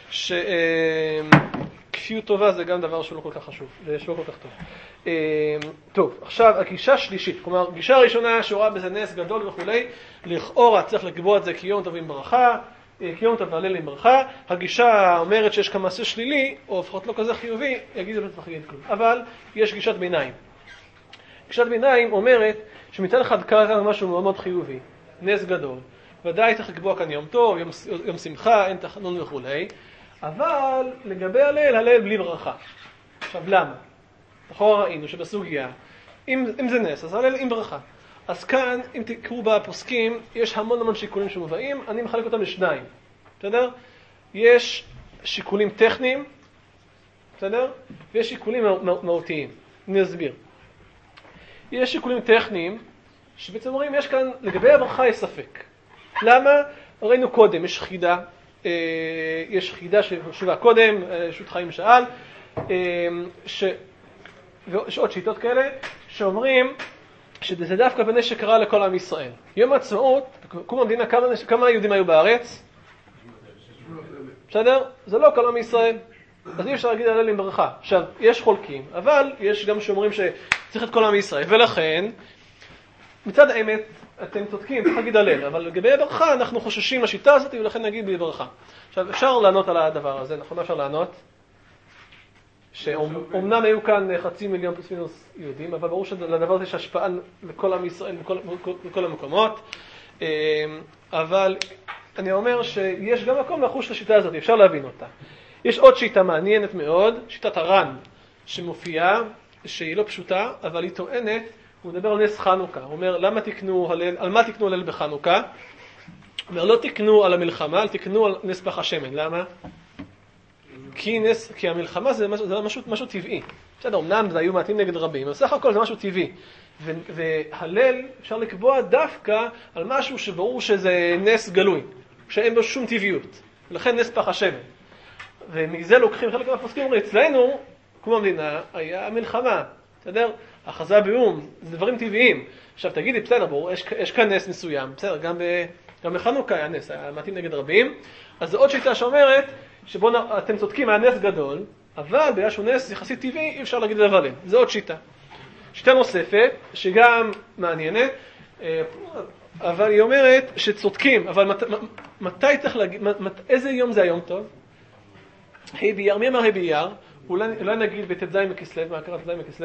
שכפיות טובה זה גם דבר שהוא לא כל כך חשוב, ושלא כל כך טוב. טוב, עכשיו, הגישה השלישית, כלומר, גישה הראשונה שרואה בזה נס גדול וכולי, לכאורה צריך לקבוע את זה כיום טוב עם ברכה, כיום טוב והלל עם ברכה. הגישה אומרת שיש כאן מעשה שלילי, או לפחות לא כזה חיובי, יגיד זה לא צריך להגיד כלום. אבל יש גישת ביניים. גישת ביניים אומרת שמצד אחד קרה כאן משהו מאוד מאוד חיובי, נס גדול. ודאי צריך לקבוע כאן יום טוב, יום שמחה, אין תחנון וכולי. אבל לגבי הלל בלי ברכה. עכשיו למה? נכון ראינו שבסוגיה, אם זה נס, אז הלל עם ברכה. אז כאן, אם תקראו בפוסקים, יש המון שיקולים שמובאים, אני מחלק אותם לשניים, בסדר? יש שיקולים טכניים, בסדר? ויש שיקולים מהותיים. אני אסביר. יש שיקולים טכניים, שבעצם אומרים, יש כאן, לגבי הברכה יש ספק. למה? ראינו קודם, יש חידה ששובה קודם, שוט חיים שאל, יש עוד שיטות כאלה, שאומרים, שזה דווקא בנס שקרה לכל עם ישראל. יום העצמאות, קום המדינה, כמה יהודים היו בארץ? בסדר? זה לא כל עם ישראל. אז אי אפשר להגיד הלל עם ברכה. עכשיו, יש חולקים, אבל יש גם שאומרים שצריך את כל עם ישראל, ולכן, מצד האמת, אתם צודקים, צריך להגיד הלל, אבל לגבי ברכה אנחנו חוששים לשיטה הזאת, ולכן נגיד בברכה. עכשיו, אפשר לענות על הדבר הזה, נכון? אפשר לענות? שאומנם היו כאן 500,000 פלוס מינוס יהודים, אבל ברור שלדבר הזה יש השפעה לכל עם ישראל, לכל המקומות, אבל אני אומר שיש גם מקום לחוש לשיטה הזאת, אפשר להבין אותה. יש עוד שיטה מעניינת מאוד, שיטת הר"ן, שמופיעה, שהיא לא פשוטה, אבל היא טוענת, הוא מדבר על נס חנוכה. הוא אומר, על מה תקנו הלל בחנוכה? הוא אומר, לא תקנו על המלחמה, אל תקנו על נס פח השמן. למה? כי המלחמה זה משהו טבעי. בסדר, אמנם זה היו מעטים נגד רבים, אבל סך הכל זה משהו טבעי. והלל אפשר לקבוע דווקא על משהו שברור שזה נס גלוי, שאין בו שום טבעיות. ולכן נס פח השמן. ומזה לוקחים חלק מהפוסקים, אומרים, אצלנו, כמו המדינה, היה מלחמה. בסדר? אחזה באום, זה דברים טבעיים. עכשיו תגידי, בסדר, ברור, יש כאן נס מסוים. בסדר, גם בחנוכה היה נס, היה מעטים נגד רבים. אז זו עוד שיטה שאומרת, אתם צודקים, היה נס גדול, אבל בגלל שהוא נס יחסית טבעי, אי אפשר להגיד עליו הלל. זו עוד שיטה. שיטה נוספת, שגם מעניינת, אבל היא אומרת שצודקים, אבל מתי צריך להגיד, איזה יום זה היום טוב? ה' באייר, מי אמר ה' באייר? אולי נגיד בט"ז בכסלו, מה קרה ט"ז בכסלו?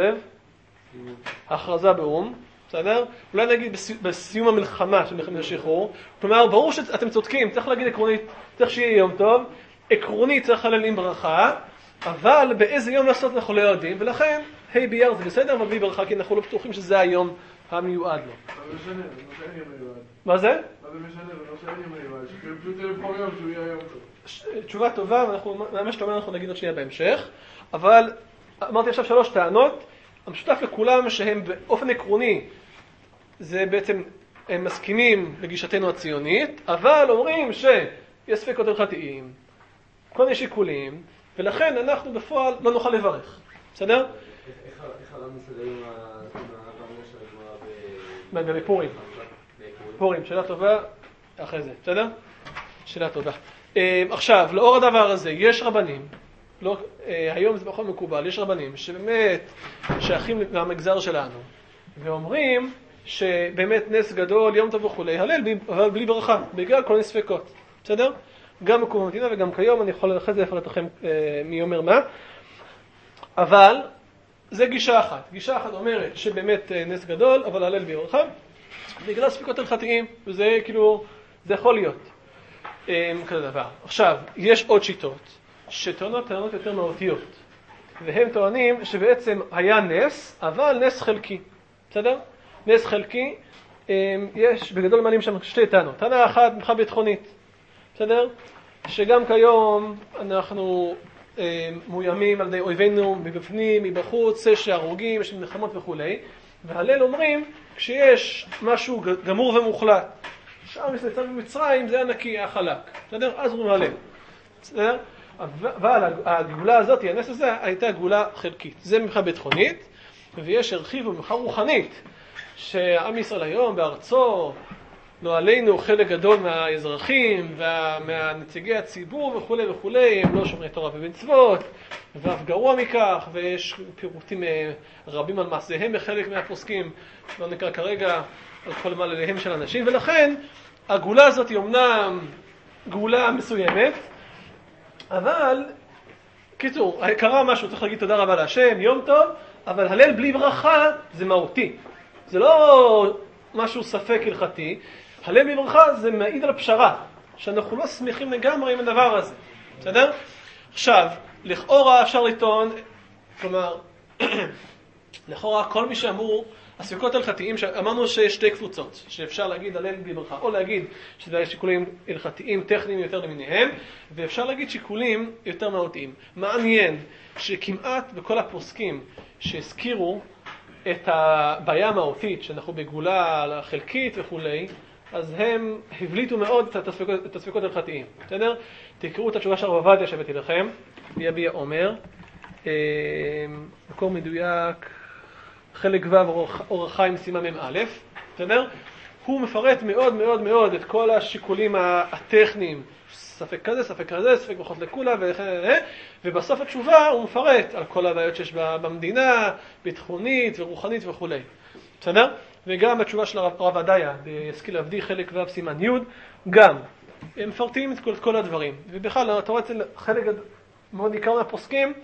הכרזה באום, בסדר? אולי נגיד בסיום המלחמה של מלחמת השחרור. כלומר, ברור שאתם צודקים, צריך להגיד עקרונית, צריך שיהיה יום טוב, עקרונית צריך להלל עם ברכה, אבל באיזה יום לעשות אנחנו לא יודעים, ולכן ה' באייר זה בסדר, אבל בלי ברכה, כי אנחנו לא בטוחים שזה היום המיועד לו. אבל משנה, זה לא שאין יום מיועד. מה זה? מה זה משנה, זה לא שאין יום מיועד, שפשוט לבחור יום שהוא יהיה יום טוב. תשובה טובה, ואנחנו, ממש טובה, אנחנו נגיד עוד שנייה בהמשך, אבל אמרתי עכשיו 3 טענות, המשותף לכולם שהם באופן עקרוני, זה בעצם, הם מסכימים לגישתנו הציונית, אבל אומרים שיש ספקות הלכתיים, כל מיני שיקולים, ולכן אנחנו בפועל לא נוכל לברך. בסדר? איך הרב מסתדר עם ההבנה של הגמרא בפורים. פורים, שאלה טובה, אחרי זה, בסדר? שאלה טובה. עכשיו, לאור הדבר הזה, יש רבנים, היום זה בכל מקובל, יש רבנים שבאמת שייכים למגזר שלנו, ואומרים שבאמת נס גדול, יום טוב וכו', הלל, אבל בלי ברכה, בגלל כל מיני ספקות. בסדר? גם בקום המדינה וגם כיום, אני יכול אחרי זה לפרט לכם מי אומר מה. אבל זה גישה אחת. גישה אחת אומרת שבאמת נס גדול, אבל הלל בלי ברכה, בגלל ספקות הלכתיים, וזה כאילו, זה יכול להיות כזה דבר. עכשיו, יש עוד שיטות שטוענות טענות יותר מהותיות, והם טוענים שבעצם היה נס, אבל נס חלקי. בסדר? נס חלקי, יש בגדול מעלים שם 2 טענות. טענה אחת, מבחינה ביטחונית. בסדר? שגם כיום אנחנו מאוימים על ידי אויבינו מבפנים, מבחוץ, יש הרוגים, יש מלחמות וכו'. והלל אומרים, כשיש משהו גמור ומוחלט, שעם ישראל יצא ממצרים, זה הנקי, החלק. בסדר? אז אומרים הלל. בסדר? אבל הגאולה הזאת, הנס הזה, הייתה גאולה חלקית. זה מבחינה ביטחונית, ויש הרחיב ומבחינה רוחנית, שעם ישראל היום בארצו, לא עלינו חלק גדול מהאזרחים ומהנציגי הציבור וכו' וכו', הם לא שומרי תורה ומצוות, ואף גרוע מכך, ויש פירוטים רבים על מעשיהם בחלק מהפוסקים, לא נקרא כרגע על כל מעליהם של אנשים, ולכן הגאולה הזאת היא אומנם גאולה מסוימת, אבל, קיצור, קרה משהו, צריך להגיד תודה רבה להשם, יום טוב, אבל הלל בלי ברכה זה מהותי. זה לא משהו ספק הלכתי, הלל בלי ברכה זה מעיד על הפשרה, שאנחנו לא שמחים לגמרי עם הדבר הזה. בסדר? עכשיו, לכאורה אפשר לטעון, כלומר, לכאורה כל מי שאמרו, הספקות הלכתיים, אמרנו שיש 2 קבוצות, שאפשר להגיד הלל בלי ברכה, או להגיד שזה שיקולים הלכתיים טכניים יותר למיניהם, ואפשר להגיד שיקולים יותר מהותיים. מעניין שכמעט בכל הפוסקים שהזכירו את הבעיה המהותית, שאנחנו בגאולה חלקית וכו', אז הם הבליטו מאוד את הספקות הלכתיים. בסדר? תקראו את התשובה של הרב עובדיה שהבאתי לכם, ביביע אומר, מקור מדויק, חלק ו' אור החיים סימן מ"א, בסדר? הוא מפרט מאוד מאוד מאוד את כל השיקולים הטכניים, ספק כזה, ספק כזה, ספק פחות לכולה, ובסוף התשובה הוא מפרט על כל הבעיות שיש במדינה, ביטחונית ורוחנית וכו'. בסדר? וגם התשובה של הרב עדיה, בישכיל עבדי חלק ו' סימן י', גם הם מפרטים את כל הדברים. ובכלל, אתה רואה אצל חלק מאוד ניכר מהפוסקים,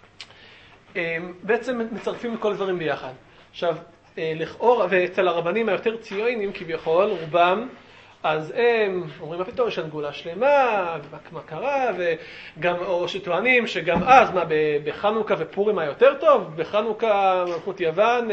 בעצם מצרפים את כל הדברים ביחד. עכשיו, לכאורה, ואצל הרבנים היותר ציוניים כביכול, רובם, אז הם אומרים, מה פתאום, יש לנו גאולה שלמה, ומה קרה, וגם, או שטוענים שגם אז, מה, בחנוכה ופורים היה יותר טוב? בחנוכה, מלכות יוון,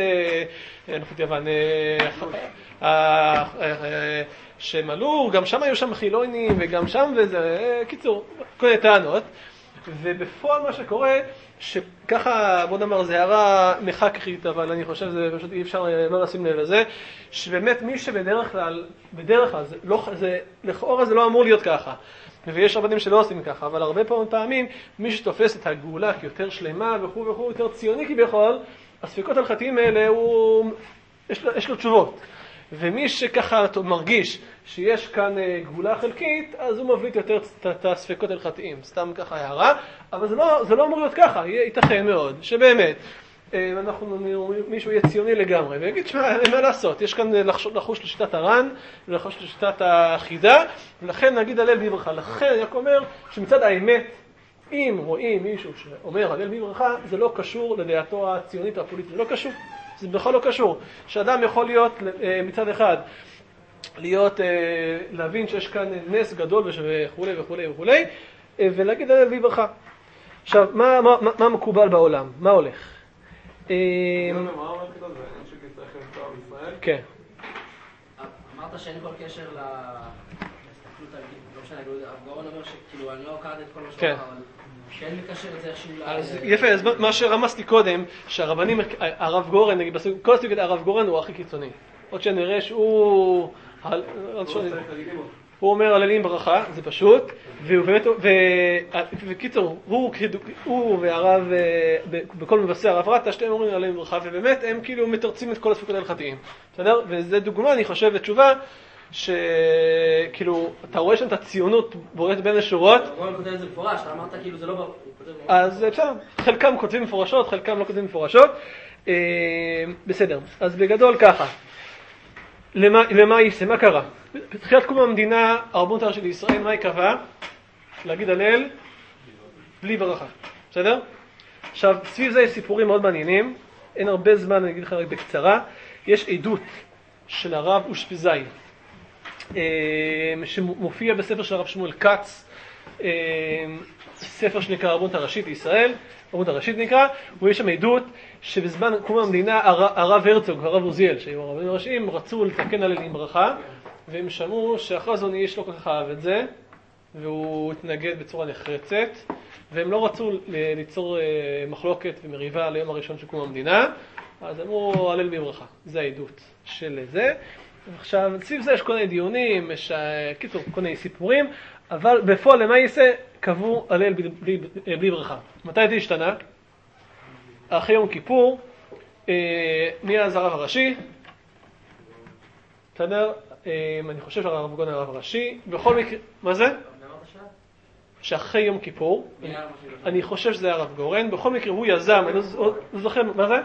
שהם עלו, גם שם היו שם חילונים, וגם שם, וזה, קיצור, כל מיני טענות. ובפועל מה שקורה, שככה, בוא נאמר, זה הערה מחקרית, אבל אני חושב שזה פשוט אי אפשר לא לשים לב לזה, שבאמת מי שבדרך כלל, לכאורה זה לא אמור להיות ככה. ויש רבנים שלא עושים ככה, אבל הרבה פעמים, מי שתופס את הגאולה כיותר שלמה וכו' וכו', יותר ציוני כביכול, הספקות הלכתיים האלה, יש לו תשובות. ומי שככה מרגיש שיש כאן גאולה חלקית, אז הוא מבליט יותר את הספקות הלכתיים. סתם ככה הערה, אבל זה לא אמור להיות ככה. ייתכן מאוד שבאמת מישהו יהיה ציוני לגמרי ויגיד, שמה, אין מה לעשות, יש כאן לחוש לשיטת הר"ן ולחוש לשיטת החידה, ולכן נגיד הלל בברכה. לכן אני רק אומר שמצד האמת, אם רואים מישהו שאומר הלל בברכה, זה לא קשור לדעתו הציונית או הפוליטית, זה לא קשור. זה בכלל לא קשור. שאדם יכול להיות מצד אחד, להבין שיש כאן נס גדול וכו' וכו' וכו', ולהגיד הלל בברכה. עכשיו, מה מקובל בעולם? מה הולך? כן. אמרת שאין כל קשר להסתכלות, לא משנה, הגאון אומר שכאילו אני לא הכרתי את כל מה שאומר, אבל שאין מקשר את זה איכשהו אז יפה, אז מה שרמזתי קודם, שהרבנים, הרב גורן, נגיד, כל הסוגיות הרב גורן הוא הכי קיצוני. עוד שנראה שהוא אומר הללים ברכה, זה פשוט, וקיצור, הוא והרב, בכל מבשי הרב רטה, שתיהם אומרים הללים ברכה, ובאמת הם כאילו מתרצים את כל הספקות ההלכתיים. בסדר? וזה דוגמה, אני חושב, ותשובה, שכאילו, אתה רואה שם את הציונות בוראת בין השורות. הגאון כותב את זה מפורש, אתה אמרת כאילו זה לא ברור. אז בסדר, חלקם כותבים מפורשות, חלקם לא כותבים מפורשות. בסדר, אז בגדול ככה. למה יישא? מה קרה? בתחילת קום המדינה, הרבנות הראשית לישראל, מה היא קבעה? להגיד הלל בלי ברכה. בסדר? עכשיו, סביב זה יש סיפורים מאוד מעניינים. אין הרבה זמן, אני אגיד לך רק בקצרה. יש עדות של הרב אושפיזאי, שמופיע בספר של הרב שמואל כץ, ספר שנקרא הרבנות הראשית לישראל, הרבנות הראשית נקרא, ויש שם עדות שבזמן קום המדינה הרב הרצוג והרב עוזיאל, שהיו הרבנים הראשיים, רצו לתקן הלל עם ברכה, והם שמעו שהחזון איש לא כל כך אהב את זה, והוא התנגד בצורה נחרצת, והם לא רצו ליצור מחלוקת ומריבה ליום הראשון של קום המדינה, אז אמרו הלל בברכה. זה העדות של זה. עכשיו, סביב זה יש כל מיני דיונים, יש קיצור, כל מיני סיפורים, אבל בפועל למה יישא? קבעו הלל בלי ברכה. מתי זה השתנה? אחרי יום כיפור, מאז הרב הראשי, בסדר? אני חושב שהרב גורן הרב הראשי, בכל מקרה, מה זה? שאחרי יום כיפור, אני חושב שזה הרב גורן, בכל מקרה הוא יזם, אני לא זוכר, מה זה?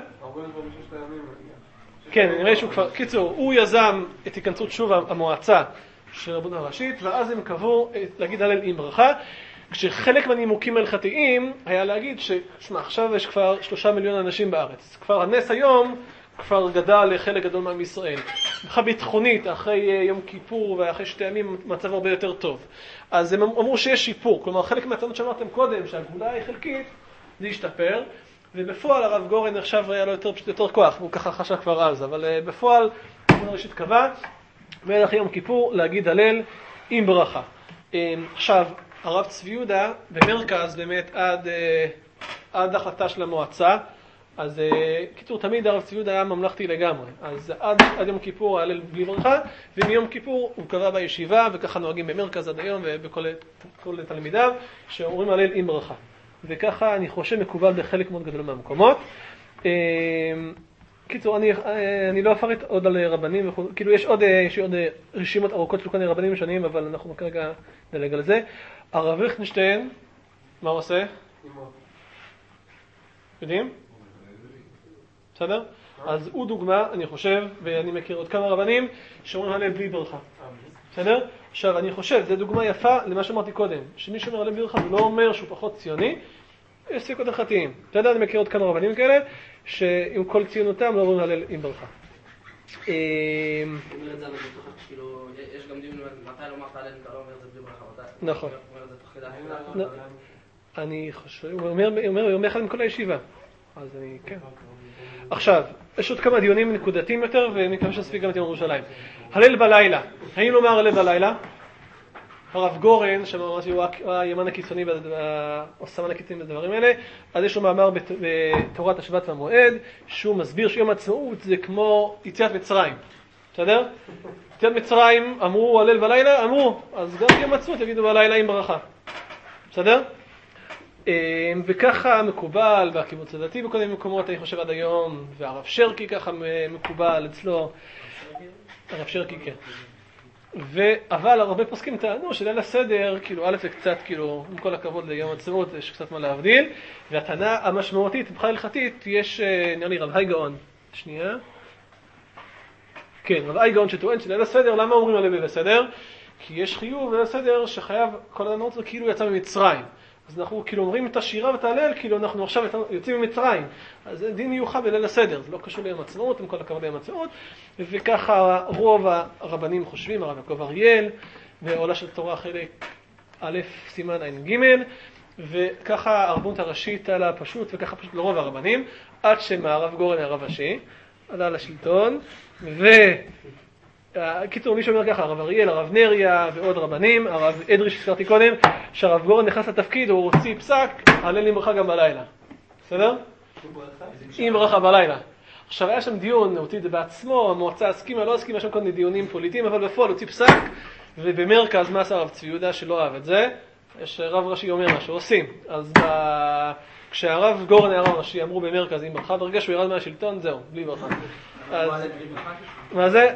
כן, נראה שהוא כבר, קיצור, הוא יזם את היכנסות שוב המועצה של הרבנות הראשית, ואז הם קבעו להגיד הלל עם ברכה, כשחלק מהנימוקים ההלכתיים היה להגיד ששמע, עכשיו יש כבר 3 מיליון אנשים בארץ, כבר הנס היום כבר גדל לחלק גדול מעם ישראל. מבחינה ביטחונית, אחרי יום כיפור ואחרי 2 ימים, מצב הרבה יותר טוב. אז הם אמרו שיש שיפור, כלומר חלק מהטענות שאמרתם קודם, שהגאולה היא חלקית, זה ישתפר, ובפועל הרב גורן עכשיו היה לו יותר כוח, הוא ככה חשב כבר אז, אבל בפועל הרבנות הראשית קבע, מלך יום כיפור להגיד הלל עם ברכה. עכשיו, הרב צבי יהודה במרכז באמת עד החלטה של המועצה, אז קיצור, תמיד הרב צבי יהודה היה ממלכתי לגמרי, אז עד יום כיפור הלל בלי ברכה, ומיום כיפור הוא קבע בישיבה, וככה נוהגים במרכז עד היום ובכל תלמידיו, שאומרים הלל עם ברכה. וככה אני חושב מקובל בחלק מאוד גדול מהמקומות. קיצור, אני לא אפרט עוד על רבנים, כאילו יש עוד רשימות ארוכות של כל מיני רבנים שונים, אבל אנחנו כרגע נדלג על זה. הרב ליכטנשטיין, מה הוא עושה? יודעים? בסדר? אז הוא דוגמה, אני חושב, ואני מכיר עוד כמה רבנים, שאומרים הלל בלי ברכה. בסדר? עכשיו, אני חושב, זו דוגמה יפה למה שאמרתי קודם, שמי שאומר הלל בלי ברכה, הוא לא אומר שהוא פחות ציוני, יש סיכות הלכתיים. בסדר? אני מכיר עוד כמה רבנים כאלה, שעם כל ציונותם לא אומרים הלל עם ברכה. אומר את זה, אבל בתוך, כאילו, יש גם דיון מתי לא אמרת הלל, אתה לא אומר את זה בלי ברכה, מתי? נכון. אומר את זה תוך כדי. אני חושב, הוא אומר אחד עם כל הישיבה. אז אני, כן. עכשיו, יש עוד כמה דיונים נקודתיים יותר, ומקווה שנספיק גם את יום ירושלים. הלל בלילה. האם לומר הלל בלילה? הרב גורן, שאמרתי, הוא הימן הקיצוני, או סמן הקיצוני בדברים האלה, אז יש לו מאמר בתורת השבת והמועד, שהוא מסביר שיום העצמאות זה כמו יציאת מצרים. בסדר? יציאת מצרים, אמרו הלל בלילה, אמרו, אז גם יום העצמאות יגידו בלילה עם ברכה. בסדר? וככה מקובל בקיבוץ הדתי בכל מיני מקומות, אני חושב עד היום, והרב שרקי ככה מקובל אצלו. הרב שרקי, כן. אבל הרבה פוסקים טענו שליל הסדר, כאילו א' זה קצת, כאילו, עם כל הכבוד ליום העצמאות, יש קצת מה להבדיל, והטענה המשמעותית, מבחינה הלכתית, יש, נראה לי, רב היי גאון, שנייה. כן, רב היי גאון שטוען שליל הסדר, למה אומרים עליו ליל הסדר? כי יש חיוב ליל הסדר שחייב כל אדם רוצה כאילו יצא ממצרים. אז אנחנו כאילו אומרים את השירה ואת ההלל, כאילו אנחנו עכשיו יוצאים ממצרים. אז זה דין מיוחד בליל הסדר, זה לא קשור ליום העצמאות, עם כל הכבוד ליום העצמאות. וככה רוב הרבנים חושבים, הרב יעקב אריאל, ועולה של תורה חלק א' סימן ע"ג, וככה הרבנות הראשית עלה פשוט, וככה פשוט לרוב הרבנים, עד שמהרב גורן הרב הראשי, עלה לשלטון, קיצור, מי שאומר ככה, הרב אריאל, הרב נריה ועוד רבנים, הרב אדרי שזכרתי קודם, שהרב גורן נכנס לתפקיד, הוא הוציא פסק, הלל עם ברכה גם בלילה. בסדר? עם ברכה בלילה. עכשיו היה שם דיון, הוא הוציא את זה בעצמו, המועצה הסכימה, לא הסכימה, יש שם כל מיני דיונים פוליטיים, אבל בפועל הוציא פסק, ובמרכז מה עשה הרב צבי יהודה שלא אהב את זה, יש רב ראשי אומר מה שעושים. אז כשהרב גורן הרב ראשי אמרו במרכז עם ברכה, ברגע שהוא ירד מהשלטון, זהו, בלי ברכה. מה זה?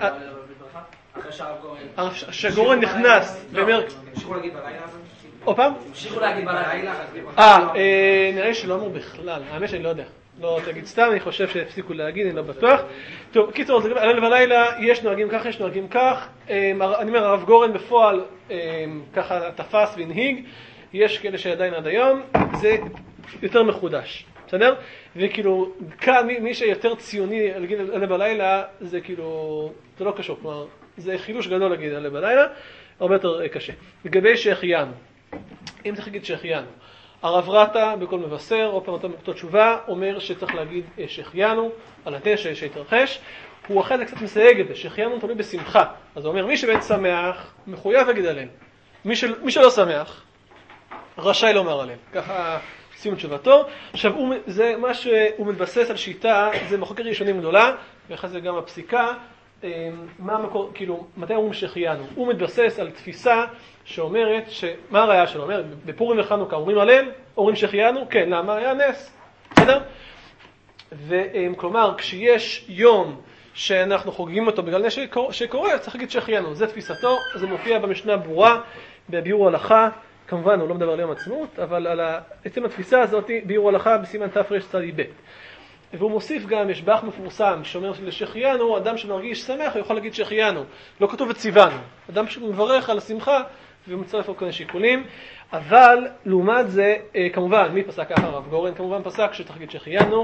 שגורן נכנס במרכז. המשיכו להגיד בלילה? עוד פעם? המשיכו להגיד בלילה? נראה שלא אמרו בכלל, האמת שאני לא יודע. לא תגיד סתם, אני חושב שהפסיקו להגיד, אני לא בטוח. טוב, קיצור, הלל בלילה, יש נוהגים כך, יש נוהגים כך. אני אומר, הרב גורן בפועל ככה תפס והנהיג. יש כאלה שעדיין עד היום, זה יותר מחודש. בסדר? וכאילו, כאן מי שיותר ציוני להגיד הלל בלילה, זה כאילו, זה לא קשור, כלומר, זה חילוש גדול להגיד הלל בלילה, הרבה יותר קשה. לגבי שהחיינו, אם צריך להגיד שהחיינו, הרב רטה בכל מבשר, או פעם אותו תשובה, אומר שצריך להגיד שהחיינו, על התשע שהתרחש, הוא אחרי זה קצת מסייג את זה, שהחיינו תלוי בשמחה. אז הוא אומר, מי שבאמת שמח, מחויב להגיד הלל. מי שלא שמח, רשאי לומר הלל. ככה סיום תשובתו. עכשיו, זה מה שהוא מתבסס על שיטה, זה מחוקר ראשונים גדולה, ואחרי זה גם הפסיקה, מה המקור, כאילו, מתי אומרים שהחיינו? הוא מתבסס על תפיסה שאומרת, מה הראיה שלו? אומר, בפורים וחנוכה אומרים הלל? אומרים שהחיינו? כן, למה? היה נס. בסדר? וכלומר, כשיש יום שאנחנו חוגגים אותו בגלל נס שקורה, צריך להגיד שהחיינו. זה תפיסתו, זה מופיע במשנה ברורה, בביאור הלכה, כמובן הוא לא מדבר על יום עצמאות, אבל על עצם התפיסה הזאת, ביאור הלכה בסימן תרצ"ב. והוא מוסיף גם, יש באח מפורסם שאומר שלשחיינו, אדם שמרגיש שמח, הוא יכול להגיד שחיינו. לא כתוב וציוונו. אדם שמברך על השמחה, ומצטרף על כל מיני שיקולים. אבל, לעומת זה, כמובן, מי פסק ככה? הרב גורן כמובן פסק, שצריך להגיד שחיינו.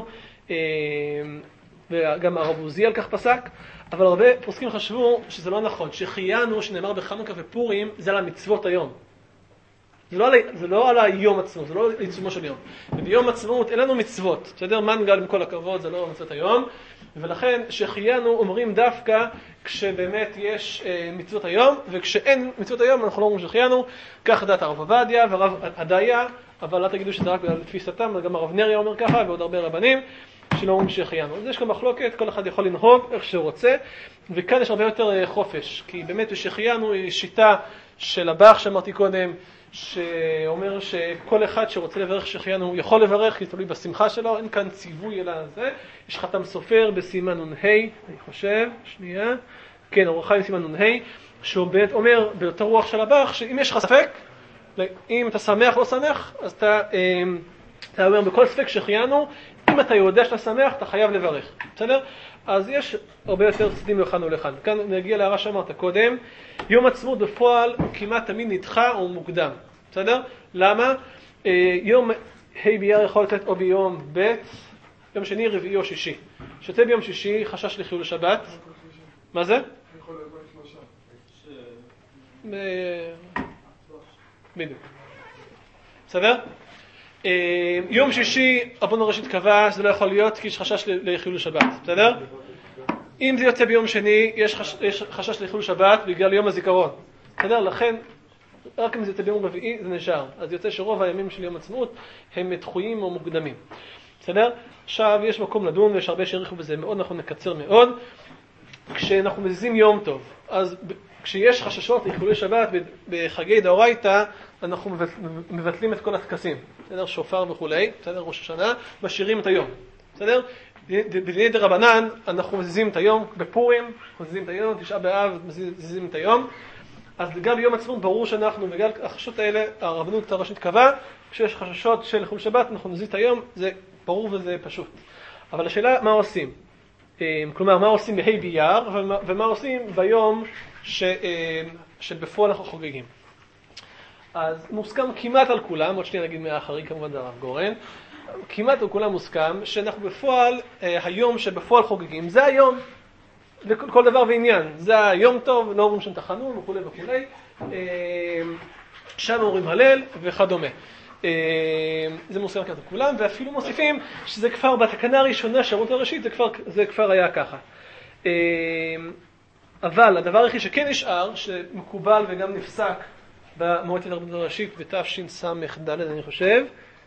וגם הרב עוזיאל כך פסק. אבל הרבה פוסקים חשבו שזה לא נכון. שחיינו, שנאמר בחנוכה ופורים, זה על המצוות היום. זה לא על היום עצמו, זה לא לעיצומו של יום. וביום עצמאות אין לנו מצוות, בסדר? מנגל עם כל הכבוד, זה לא מצוות היום. ולכן שחיינו אומרים דווקא כשבאמת יש מצוות היום, וכשאין מצוות היום אנחנו לא אומרים שחיינו. כך דעת הרב עובדיה והרב עדיה, אבל לא תגידו שזה רק בגלל תפיסתם, גם הרב נריה אומר ככה ועוד הרבה רבנים שלא אומרים שחיינו. אז יש כאן מחלוקת, כל אחד יכול לנהוג איך שהוא רוצה, וכאן יש הרבה יותר חופש, כי באמת שחיינו היא שיטה של הבח שאמרתי קודם, שאומר שכל אחד שרוצה לברך שהחיינו יכול לברך, כי תלוי בשמחה שלו, אין כאן ציווי אלא זה. יש חתם סופר בסימן נ"ה, אני חושב, שנייה, כן, אור החיים סימן נ"ה, שהוא באמת אומר באותה רוח של הבח, שאם יש לך ספק, אם אתה שמח או לא שמח, אז אתה אומר בכל ספק שהחיינו, אם אתה יודע שאתה שמח, אתה חייב לברך, בסדר? אז יש הרבה יותר צדדים לכאן ולכאן. כאן נגיע להערה שאמרת קודם, יום עצמאות בפועל כמעט תמיד נדחה או מוקדם, בסדר? למה? יום ה' באייר יכול לתת או ביום ב', יום שני, רביעי או שישי. שתה ביום שישי, חשש לחילול שבת. מה זה? יכול להיות שלושה. בדיוק. בסדר? יום שישי, רבנו הראשית קבע שזה לא יכול להיות כי יש חשש לחילול שבת, בסדר? אם זה יוצא ביום שני, יש חשש לחילול שבת בגלל יום הזיכרון, בסדר? לכן, רק אם זה יוצא ביום רביעי, זה נשאר. אז יוצא שרוב הימים של יום עצמאות הם דחויים או מוקדמים, בסדר? עכשיו, יש מקום לדון, ויש הרבה שהעריכו בזה מאוד, אנחנו נקצר מאוד. כשאנחנו מזיזים יום טוב, אז כשיש חששות לחילול שבת בחגי דאורייתא, אנחנו מבטלים את כל הטקסים, בסדר? שופר וכולי, בסדר? ראש השנה, משאירים את היום, בסדר? בדיני דרבנן אנחנו מזיזים את היום, בפורים מזיזים את היום, תשעה באב מזיזים את היום, אז גם ביום עצמאות ברור שאנחנו, בגלל החששות האלה, הרבנות הראשית קבעה, כשיש חששות של חילול שבת אנחנו מזיזים את היום, זה ברור וזה פשוט. אבל השאלה מה עושים? כלומר, מה עושים בה' באייר ומה עושים ביום שבפועל אנחנו חוגגים. אז מוסכם כמעט על כולם, עוד שנייה נגיד מהאחרי כמובן זה הרב גורן, כמעט על כולם מוסכם שאנחנו בפועל, היום שבפועל חוגגים, זה היום, לכל דבר ועניין, זה היום טוב, לא אומרים שם תחנון וכו' וכו', שם אומרים הלל וכדומה. זה מוסכם כמעט על כולם, ואפילו מוסיפים שזה כבר בתקנה הראשונה של הרבנות הראשית, זה כבר היה ככה. אבל הדבר היחיד שכן נשאר, שמקובל וגם נפסק במועצת הרבנות הראשית בתשס"ד אני חושב,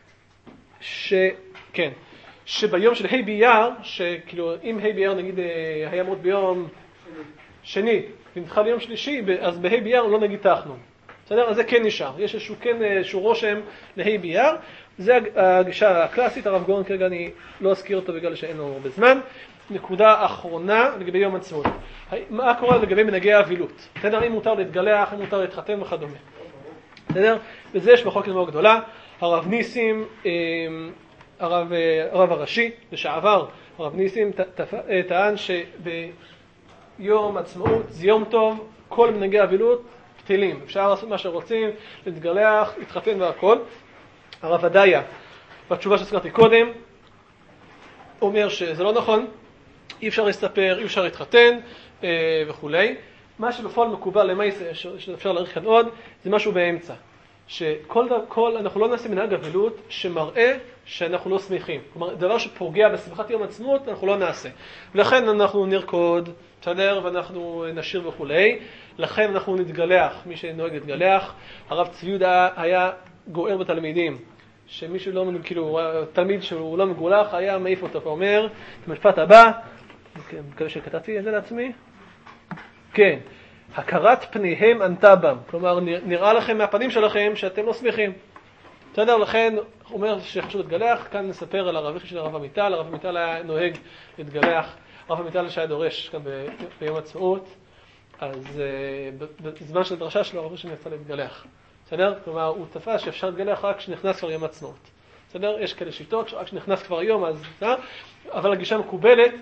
כן, שביום של ה' באייר, שכאילו אם ה' באייר נגיד היה אמור ביום שני ונדחה ליום שלישי, אז בה' באייר לא נגיד תחנון, בסדר? אז זה כן נשאר, יש איזשהו רושם לה' באייר, זה הגישה הקלאסית. הרב גורן כרגע אני לא אזכיר אותו בגלל שאין לו הרבה זמן. נקודה אחרונה לגבי יום עצמאות, מה קורה לגבי מנהגי האבילות, בסדר? אם מותר להתגלח, אם מותר להתחתן וכדומה, בסדר? וזה יש בחוק מאוד גדולה. הרב ניסים, הרב הראשי לשעבר, הרב ניסים טען שביום עצמאות זה יום טוב, כל מנהגי האבילות פתילים, אפשר לעשות מה שרוצים, להתגלח, להתחתן והכל. הרב עדיה בתשובה שהזכרתי קודם אומר שזה לא נכון, אי אפשר להסתפר, אי אפשר להתחתן וכולי. מה שבפועל מקובל למעשה שאפשר להעריך כאן עוד, זה משהו באמצע, אנחנו לא נעשה מנהג אבלות שמראה שאנחנו לא שמחים. כלומר, דבר שפוגע בשמחת יום עצמאות אנחנו לא נעשה, ולכן אנחנו נרקוד, בסדר? ואנחנו נשיר וכולי. לכן אנחנו נתגלח, מי שנוהג להתגלח. הרב צבי יהודה היה גוער בתלמידים, שמישהו לא, כאילו, תלמיד שהוא לא מגולח היה מעיף אותו, ואומר את המשפט הבא, מקווה שכתבתי את זה לעצמי, כן, הכרת פניהם ענתה בם, כלומר נראה לכם מהפנים שלכם שאתם לא שמחים, בסדר? לכן הוא אומר שחשוב להתגלח. כאן נספר על הרב של הרב עמיטל. הרב עמיטל היה נוהג להתגלח, הרב עמיטל שהיה דורש כאן ביום עצמאות, אז בזמן של הדרשה שלו הרב שם יצא להתגלח, בסדר? כלומר הוא תפס שאפשר להתגלח רק כשנכנס כבר יום עצמאות, בסדר? יש כאלה שיטות שרק כשנכנס כבר יום אז, אבל הגישה מקובלת.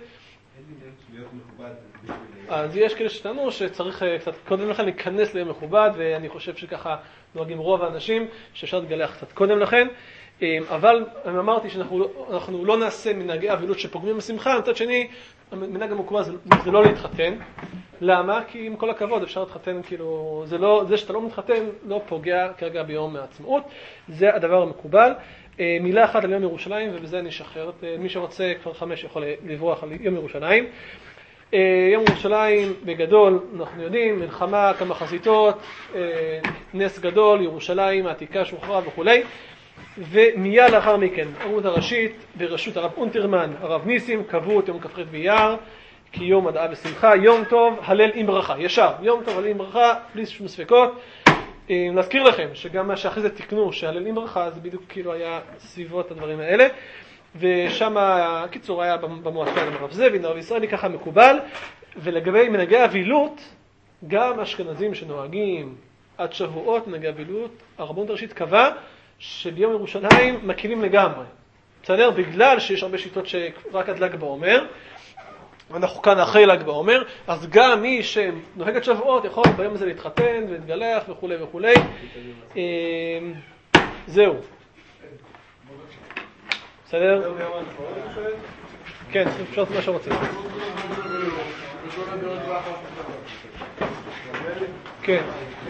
אז יש כאלה שטענו שצריך קצת קודם לכן להיכנס ליום מכובד, ואני חושב שככה נוהגים רוב האנשים שאפשר להתגלח קצת קודם לכן. אבל אמרתי שאנחנו לא נעשה מנהגי אבלות שפוגמים בשמחה. מצד שני, מנהג המקובל זה לא להתחתן. למה? כי עם כל הכבוד אפשר להתחתן, כאילו זה שאתה לא מתחתן לא פוגע כרגע ביום העצמאות, זה הדבר המקובל. מילה אחת על יום ירושלים, ובזה אני אשחרר. מי שרוצה כבר 5 יכול לברוח על יום ירושלים. יום ירושלים בגדול אנחנו יודעים, מלחמה, כמה חזיתות, נס גדול, ירושלים העתיקה שוחררה וכולי. ומיד לאחר מכן הרבנות הראשית בראשות הרב אונטרמן, הרב ניסים, קבעו את יום כ"ח באייר כיום הדעה בשמחה, יום טוב הלל עם ברכה, ישר יום טוב הלל עם ברכה בלי שום ספקות. נזכיר לכם שגם מה שאחרי זה תקנו, שהללים ברכה, זה בדיוק כאילו היה סביבות הדברים האלה, ושם, הקיצור, היה במועצה עם הרב זבין, הרב ישראלי ככה מקובל, ולגבי מנהגי אבילות, גם אשכנזים שנוהגים עד שבועות מנהגי אבילות, הרבנות הראשית קבע שביום ירושלים מקילים לגמרי. בסדר? בגלל שיש הרבה שיטות שרק עד ל"ג בעומר, ואנחנו כאן אחרי ל"ג בעומר, אז גם מי שנוהג עד שבועות יכול ביום הזה להתחתן ולהתגלח וכו' וכו'. זהו. בסדר? כן, אפשר לעשות מה שרוצים. כן.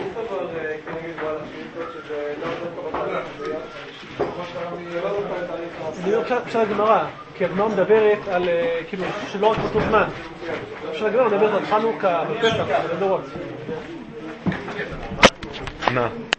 זה לא אפשר הגמרא, כי הגמרא מדברת על, כאילו, שלא רק באותו זמן. אפשר הגמרא מדברת על חנוכה, בפסח, בדורות.